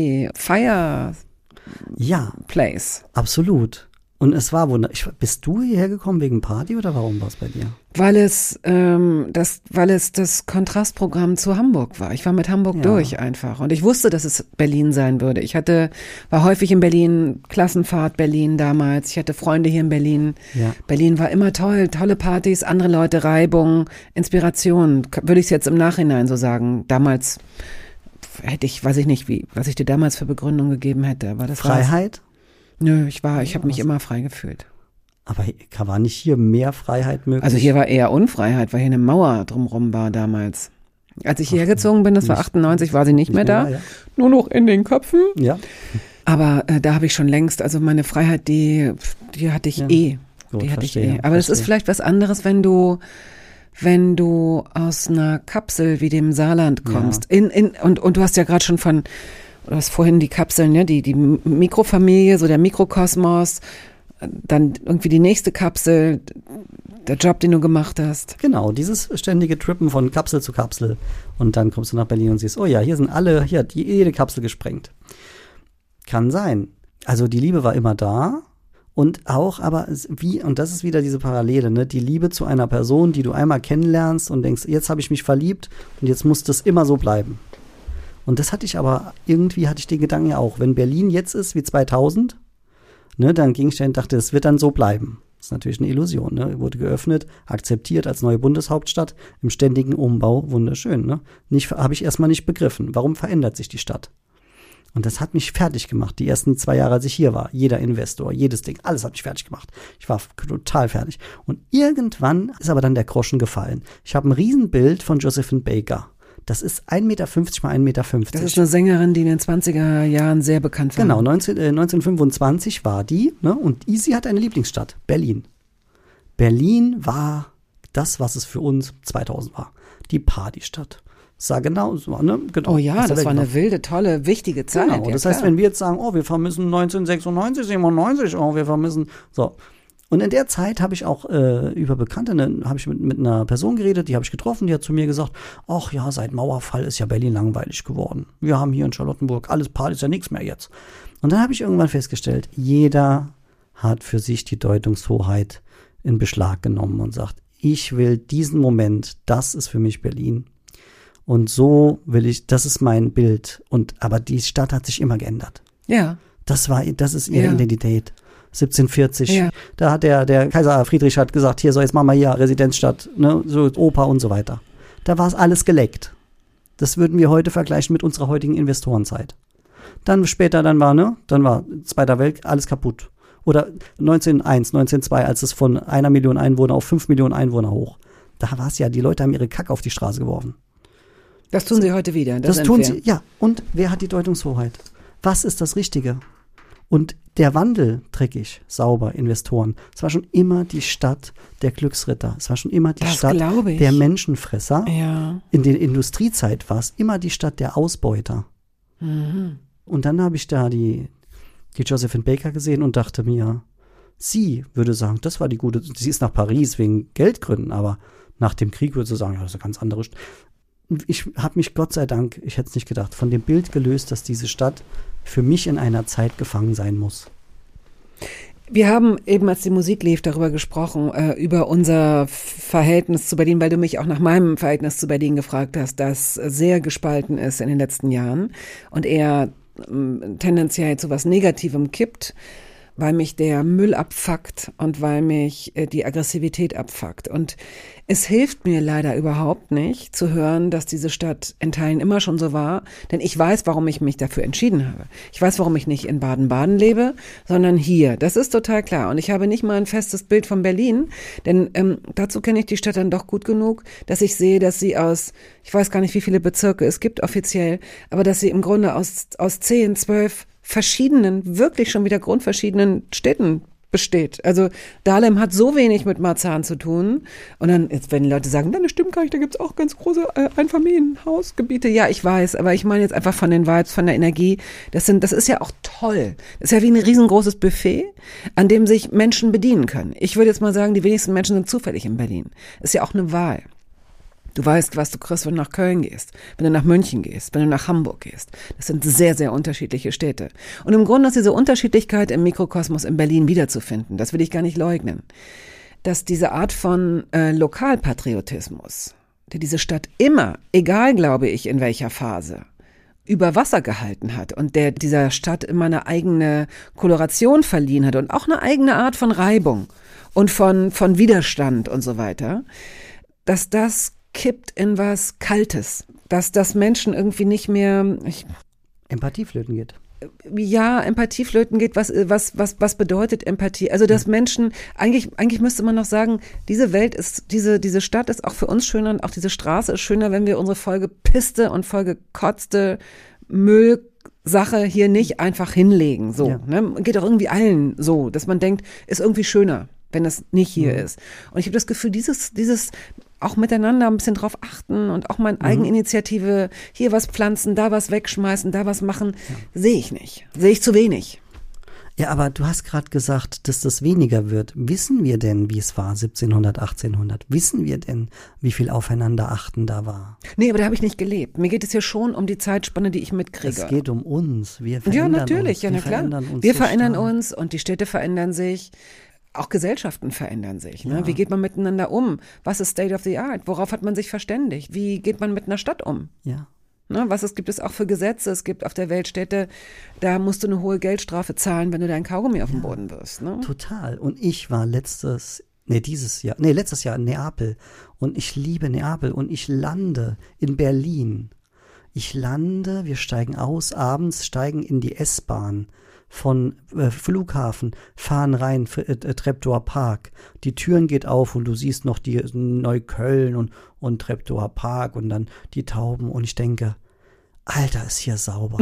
Fire-Place. Absolut. Und es war wunderbar. Bist du hierher gekommen wegen Party oder warum war es bei dir? Weil es das Kontrastprogramm zu Hamburg war. Ich war mit Hamburg durch einfach. Und ich wusste, dass es Berlin sein würde. War häufig in Berlin, Klassenfahrt Berlin damals. Ich hatte Freunde hier in Berlin. Ja. Berlin war immer toll, tolle Partys, andere Leute, Reibung, Inspiration. Würde ich es jetzt im Nachhinein so sagen. Damals weiß ich nicht, was ich dir damals für Begründung gegeben hätte. Aber das Freiheit? Nö, ich habe mich immer frei gefühlt. Aber war nicht hier mehr Freiheit möglich? Also hier war eher Unfreiheit, weil hier eine Mauer drumherum war damals. Als ich hierher gezogen bin, das war 98, war sie nicht mehr da. Ja. Nur noch in den Köpfen. Ja. Aber da habe ich schon längst, also meine Freiheit, die hatte ich Gut, die hatte ich Aber das ist vielleicht was anderes, wenn du aus einer Kapsel wie dem Saarland kommst. Ja. Und du hast ja gerade schon du hast vorhin die Kapseln, ne, die Mikrofamilie, so der Mikrokosmos, dann irgendwie die nächste Kapsel, der Job, den du gemacht hast. Genau, dieses ständige Trippen von Kapsel zu Kapsel. Und dann kommst du nach Berlin und siehst, oh ja, hier hat jede Kapsel gesprengt. Kann sein. Also die Liebe war immer da. Und auch, aber und das ist wieder diese Parallele, ne? Die Liebe zu einer Person, die du einmal kennenlernst und denkst, jetzt habe ich mich verliebt und jetzt muss das immer so bleiben. Und das hatte ich den Gedanken ja auch. Wenn Berlin jetzt ist wie 2000, dann ging ich da und dachte, es wird dann so bleiben. Das ist natürlich eine Illusion, ne? Wurde geöffnet, akzeptiert als neue Bundeshauptstadt, im ständigen Umbau, wunderschön, ne? Habe ich erstmal nicht begriffen. Warum verändert sich die Stadt? Und das hat mich fertig gemacht, die ersten 2 Jahre, als ich hier war. Jeder Investor, jedes Ding, alles hat mich fertig gemacht. Ich war total fertig. Und irgendwann ist aber dann der Groschen gefallen. Ich habe ein Riesenbild von Josephine Baker. Das ist 1,50 Meter mal 1,50 Meter. Das ist eine Sängerin, die in den 20er Jahren sehr bekannt war. Genau, 1925 war die, ne? Und sie hat eine Lieblingsstadt, Berlin. Berlin war das, was es für uns 2000 war. Die Partystadt. Das war genau so, ne? Genau. Oh ja, das war eine wilde, tolle, wichtige Zeit. Genau, das heißt, wenn wir jetzt sagen, oh, wir vermissen 1996, 97, oh, wir vermissen, so. Und in der Zeit habe ich auch über Bekannte, habe ich mit einer Person geredet, die habe ich getroffen, die hat zu mir gesagt, ach ja, seit Mauerfall ist ja Berlin langweilig geworden. Wir haben hier in Charlottenburg alles Party, ist ja nichts mehr jetzt. Und dann habe ich irgendwann festgestellt, jeder hat für sich die Deutungshoheit in Beschlag genommen und sagt, ich will diesen Moment, das ist für mich Berlin. Und so will ich, das ist mein Bild. Aber die Stadt hat sich immer geändert. Ja. Das ist ihre Identität. 1740, ja. Da hat der Kaiser Friedrich hat gesagt, hier, so jetzt machen wir hier Residenzstadt, ne, so Oper und so weiter. Da war es alles geleckt. Das würden wir heute vergleichen mit unserer heutigen Investorenzeit. Dann später, dann war Zweiter Weltkrieg, alles kaputt. Oder 1901, 1902, als es von 1 Million Einwohner auf 5 Millionen Einwohner hoch. Da war es ja, die Leute haben ihre Kacke auf die Straße geworfen. Das tun sie heute wieder. Das tun sie, ja. Und wer hat die Deutungshoheit? Was ist das Richtige? Und der Wandel, dreckig, sauber, Investoren, es war schon immer die Stadt der Glücksritter. Es war schon immer die Stadt der Menschenfresser. Ja. In der Industriezeit war es immer die Stadt der Ausbeuter. Mhm. Und dann habe ich da die Josephine Baker gesehen und dachte mir, sie würde sagen, das war die gute, sie ist nach Paris wegen Geldgründen, aber nach dem Krieg würde sie sagen, ja, das ist eine ganz andere Stadt. Ich habe mich, Gott sei Dank, ich hätte es nicht gedacht, von dem Bild gelöst, dass diese Stadt für mich in einer Zeit gefangen sein muss. Wir haben eben, als die Musik lief, darüber gesprochen, über unser Verhältnis zu Berlin, weil du mich auch nach meinem Verhältnis zu Berlin gefragt hast, das sehr gespalten ist in den letzten Jahren und eher tendenziell zu was Negativem kippt, weil mich der Müll abfuckt und weil mich die Aggressivität abfuckt. Und es hilft mir leider überhaupt nicht zu hören, dass diese Stadt in Teilen immer schon so war, denn ich weiß, warum ich mich dafür entschieden habe. Ich weiß, warum ich nicht in Baden-Baden lebe, sondern hier. Das ist total klar. Und ich habe nicht mal ein festes Bild von Berlin, denn dazu kenne ich die Stadt dann doch gut genug, dass ich sehe, dass sie aus, ich weiß gar nicht, wie viele Bezirke es gibt offiziell, aber dass sie im Grunde aus 10, 12 verschiedenen, wirklich schon wieder grundverschiedenen Städten besteht. Also Dahlem hat so wenig mit Marzahn zu tun. Und dann, jetzt wenn die Leute sagen, das stimmt gar nicht, da gibt's auch ganz große Einfamilienhausgebiete. Ja, ich weiß, aber ich meine jetzt einfach von den Vibes, von der Energie. Das ist ja auch toll. Das ist ja wie ein riesengroßes Buffet, an dem sich Menschen bedienen können. Ich würde jetzt mal sagen, die wenigsten Menschen sind zufällig in Berlin. Das ist ja auch eine Wahl. Du weißt, was du kriegst, wenn du nach Köln gehst, wenn du nach München gehst, wenn du nach Hamburg gehst. Das sind sehr, sehr unterschiedliche Städte. Und im Grunde ist diese Unterschiedlichkeit im Mikrokosmos in Berlin wiederzufinden. Das will ich gar nicht leugnen. Dass diese Art von Lokalpatriotismus, der diese Stadt immer, egal glaube ich in welcher Phase, über Wasser gehalten hat und der dieser Stadt immer eine eigene Koloration verliehen hat und auch eine eigene Art von Reibung und von Widerstand und so weiter, dass das kippt in was Kaltes, dass Menschen irgendwie nicht mehr Empathie flöten geht. Ja, Empathie flöten geht. Was bedeutet Empathie? Also, dass Menschen, eigentlich müsste man noch sagen, diese Welt ist, diese Stadt ist auch für uns schöner und auch diese Straße ist schöner, wenn wir unsere vollgepisste und vollgekotzte Müllsache hier nicht einfach hinlegen. So, ne? Geht auch irgendwie allen so, dass man denkt, ist irgendwie schöner, wenn es nicht hier ist. Und ich habe das Gefühl, dieses auch miteinander ein bisschen drauf achten und auch mal in Eigeninitiative hier was pflanzen, da was wegschmeißen, da was machen, sehe ich nicht. Sehe ich zu wenig. Ja, aber du hast gerade gesagt, dass das weniger wird. Wissen wir denn, wie es war 1700, 1800? Wissen wir denn, wie viel Aufeinanderachten da war? Nee, aber da habe ich nicht gelebt. Mir geht es ja schon um die Zeitspanne, die ich mitkriege. Es geht um uns. Wir verändern uns. Ja, natürlich, ja, na klar. Wir verändern uns und die Städte verändern sich. Auch Gesellschaften verändern sich. Ne? Ja. Wie geht man miteinander um? Was ist State of the Art? Worauf hat man sich verständigt? Wie geht man mit einer Stadt um? Ja. Ne, gibt es auch für Gesetze? Es gibt auf der Welt Städte, da musst du eine hohe Geldstrafe zahlen, wenn du dein Kaugummi auf den Boden wirfst. Ne? Total. Und ich war letztes Jahr in Neapel. Und ich liebe Neapel. Und ich lande in Berlin. Wir steigen aus, abends steigen in die S-Bahn von Flughafen, fahren rein, Treptower Park. Die Türen geht auf und du siehst noch die Neukölln und Treptower Park und dann die Tauben. Und ich denke, Alter, ist hier sauber.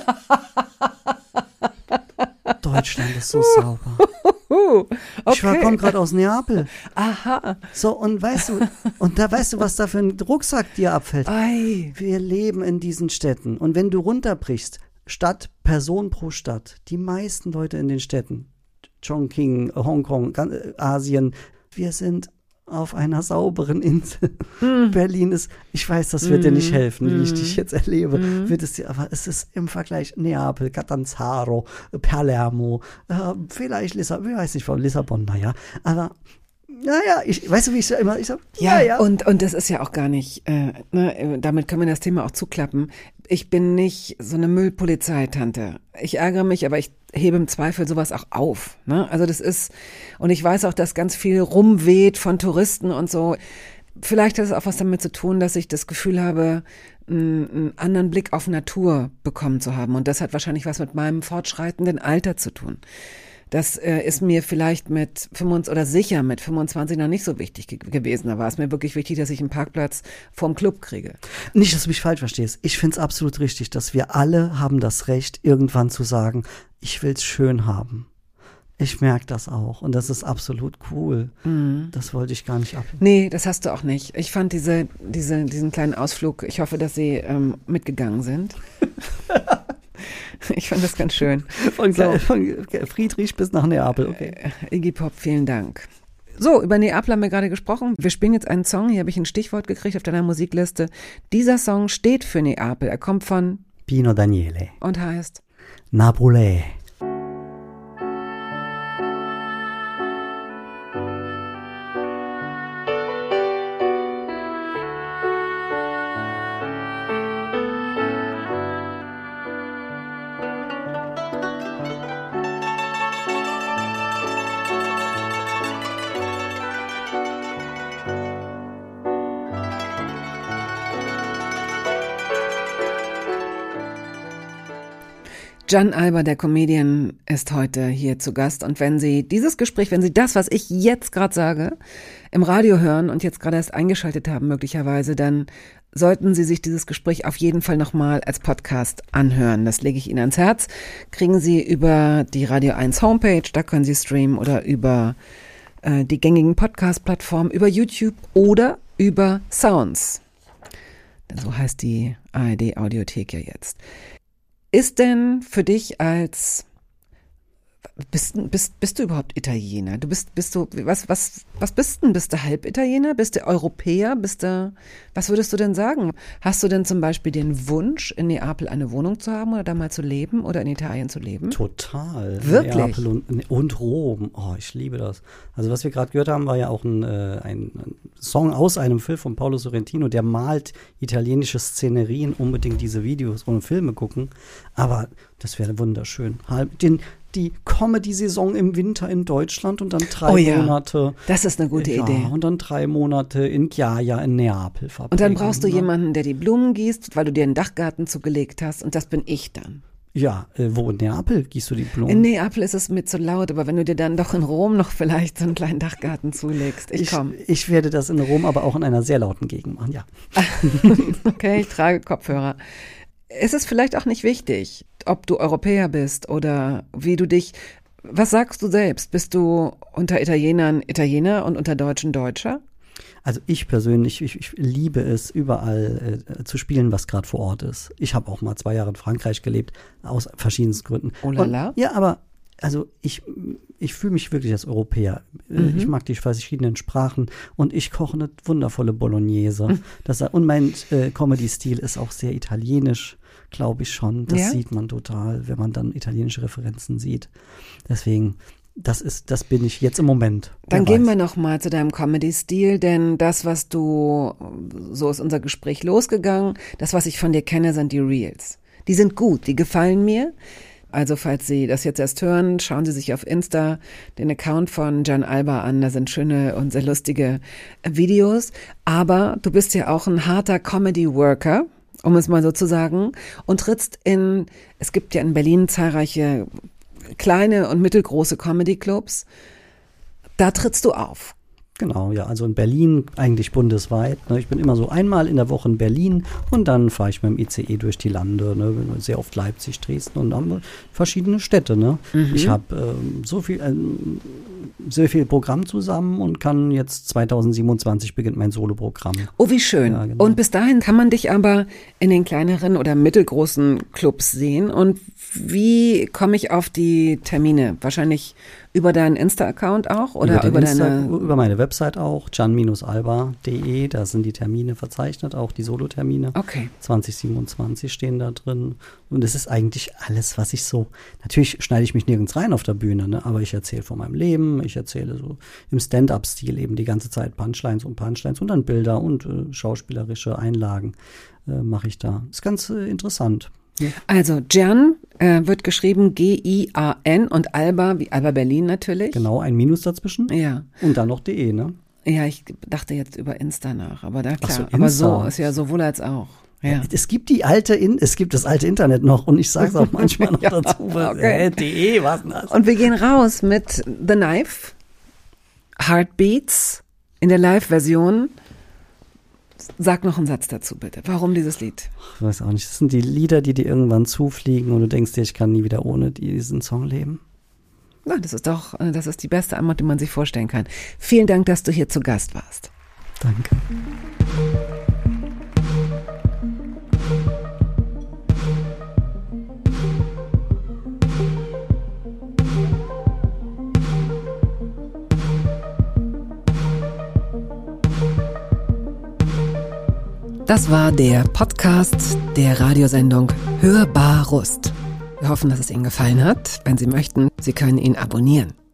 Deutschland ist so sauber. Okay. Ich komme gerade aus Neapel. Aha. So, und weißt du, was da für ein Rucksack dir abfällt? Ei. Wir leben in diesen Städten. Und wenn du runterbrichst, Person pro Stadt, die meisten Leute in den Städten, Chongqing, Hongkong, Asien, wir sind auf einer sauberen Insel. Berlin ist, ich weiß, das wird dir nicht helfen, wie ich dich jetzt erlebe, wird es dir, aber es ist im Vergleich Neapel, Catanzaro, Palermo, vielleicht Lissabon, ich weiß nicht, warum Lissabon, naja, aber naja, weißt du, wie ich sag, ja. Und das ist ja auch gar nicht, damit können wir das Thema auch zuklappen. Ich bin nicht so eine Müllpolizeitante. Ich ärgere mich, aber ich hebe im Zweifel sowas auch auf. Ne? Also das ist, und ich weiß auch, dass ganz viel rumweht von Touristen und so. Vielleicht hat es auch was damit zu tun, dass ich das Gefühl habe, einen anderen Blick auf Natur bekommen zu haben. Und das hat wahrscheinlich was mit meinem fortschreitenden Alter zu tun. Das ist mir vielleicht mit 25 noch nicht so wichtig gewesen. Da war es mir wirklich wichtig, dass ich einen Parkplatz vorm Club kriege. Nicht, dass du mich falsch verstehst. Ich finde es absolut richtig, dass wir alle haben das Recht, irgendwann zu sagen, ich will's schön haben. Ich merke das auch und das ist absolut cool. Das wollte ich gar nicht ab. Nee, das hast du auch nicht. Ich fand diesen kleinen Ausflug, ich hoffe, dass Sie mitgegangen sind. Ich fand das ganz schön. Von Friedrich bis nach Neapel, okay. Iggy Pop, vielen Dank. So, über Neapel haben wir gerade gesprochen. Wir spielen jetzt einen Song, hier habe ich ein Stichwort gekriegt auf deiner Musikliste. Dieser Song steht für Neapel. Er kommt von Pino Daniele und heißt Napoli. Gian Alba, der Comedian, ist heute hier zu Gast. Und wenn Sie dieses Gespräch, wenn Sie das, was ich jetzt gerade sage, im Radio hören und jetzt gerade erst eingeschaltet haben möglicherweise, dann sollten Sie sich dieses Gespräch auf jeden Fall nochmal als Podcast anhören. Das lege ich Ihnen ans Herz. Kriegen Sie über die Radio 1 Homepage, da können Sie streamen, oder über die gängigen Podcast-Plattformen, über YouTube oder über Sounds. Denn so heißt die ARD-Audiothek ja jetzt. Ist denn für dich bist du überhaupt Italiener? Was bist denn? Bist du Halbitaliener? Bist du Europäer? Was würdest du denn sagen? Hast du denn zum Beispiel den Wunsch, in Neapel eine Wohnung zu haben oder da mal zu leben oder in Italien zu leben? Total. Wirklich? Neapel und Rom. Oh, ich liebe das. Also was wir gerade gehört haben, war ja auch ein Song aus einem Film von Paolo Sorrentino, der malt italienische Szenerien, unbedingt diese Videos und Filme gucken. Aber das wäre wunderschön. Die Comedy-Saison im Winter in Deutschland und dann 3 Monate. Das ist eine gute Idee. Und dann 3 Monate in Ghiaia in Neapel verbringen. Und dann brauchst du jemanden, der die Blumen gießt, weil du dir einen Dachgarten zugelegt hast. Und das bin ich dann. Ja, wo in Neapel gießt du die Blumen? In Neapel ist es mir zu laut, aber wenn du dir dann doch in Rom noch vielleicht so einen kleinen Dachgarten zulegst, ich komme. Ich werde das in Rom aber auch in einer sehr lauten Gegend machen, ja. Okay, ich trage Kopfhörer. Ist es vielleicht auch nicht wichtig, ob du Europäer bist oder wie du dich, was sagst du selbst? Bist du unter Italienern Italiener und unter Deutschen Deutscher? Also ich persönlich, ich liebe es, überall zu spielen, was gerade vor Ort ist. Ich habe auch mal 2 Jahre in Frankreich gelebt, aus verschiedensten Gründen. Oh la la. Ja, aber also ich fühle mich wirklich als Europäer. Ich mag die verschiedenen Sprachen und ich koche eine wundervolle Bolognese. Und mein Comedy-Stil ist auch sehr italienisch, glaube ich schon. Das sieht man total, wenn man dann italienische Referenzen sieht. Deswegen, das bin ich jetzt im Moment. Dann gehen wir noch mal zu deinem Comedy-Stil, denn das, was so ist unser Gespräch losgegangen, das, was ich von dir kenne, sind die Reels. Die sind gut, die gefallen mir. Also falls Sie das jetzt erst hören, schauen Sie sich auf Insta den Account von Gian Alba an. Da sind schöne und sehr lustige Videos. Aber du bist ja auch ein harter Comedy-Worker, um es mal so zu sagen, und trittst es gibt ja in Berlin zahlreiche kleine und mittelgroße Comedy-Clubs. Da trittst du auf. Genau, ja, also in Berlin, eigentlich bundesweit. Ne? Ich bin immer so einmal in der Woche in Berlin und dann fahre ich mit dem ICE durch die Lande, ne? Sehr oft Leipzig, Dresden und dann verschiedene Städte. Ne? Ich habe sehr viel Programm zusammen und kann jetzt 2027 beginnt mein Soloprogramm. Oh, wie schön. Ja, genau. Und bis dahin kann man dich aber in den kleineren oder mittelgroßen Clubs sehen. Und wie komme ich auf die Termine? Wahrscheinlich über deinen Insta-Account auch oder über meine Website auch, gian-alba.de, da sind die Termine verzeichnet, auch die Solo-Termine. Okay. 2027 stehen da drin. Und es ist eigentlich alles, was ich so, natürlich schneide ich mich nirgends rein auf der Bühne, ne? Aber ich erzähle von meinem Leben, ich erzähle so im Stand-up-Stil eben die ganze Zeit Punchlines und dann Bilder und schauspielerische Einlagen mache ich da. Ist ganz interessant. Ja. Also Gian wird geschrieben G-I-A-N und Alba, wie Alba Berlin natürlich. Genau, ein Minus dazwischen. Ja. Und dann noch .de, ne? Ja, ich dachte jetzt über Insta nach, aber da klar. Ach so, Insta. Aber so ist ja sowohl als auch. Ja. Es gibt das alte Internet noch und ich sage es auch manchmal noch ja, dazu. okay. .de, was denn das? Und wir gehen raus mit The Knife, Heartbeats in der Live-Version. Sag noch einen Satz dazu, bitte. Warum dieses Lied? Ich weiß auch nicht. Das sind die Lieder, die dir irgendwann zufliegen und du denkst dir, ich kann nie wieder ohne diesen Song leben. Na, das ist die beste Antwort, die man sich vorstellen kann. Vielen Dank, dass du hier zu Gast warst. Danke. Das war der Podcast der Radiosendung Hörbar Rust. Wir hoffen, dass es Ihnen gefallen hat. Wenn Sie möchten, Sie können ihn abonnieren.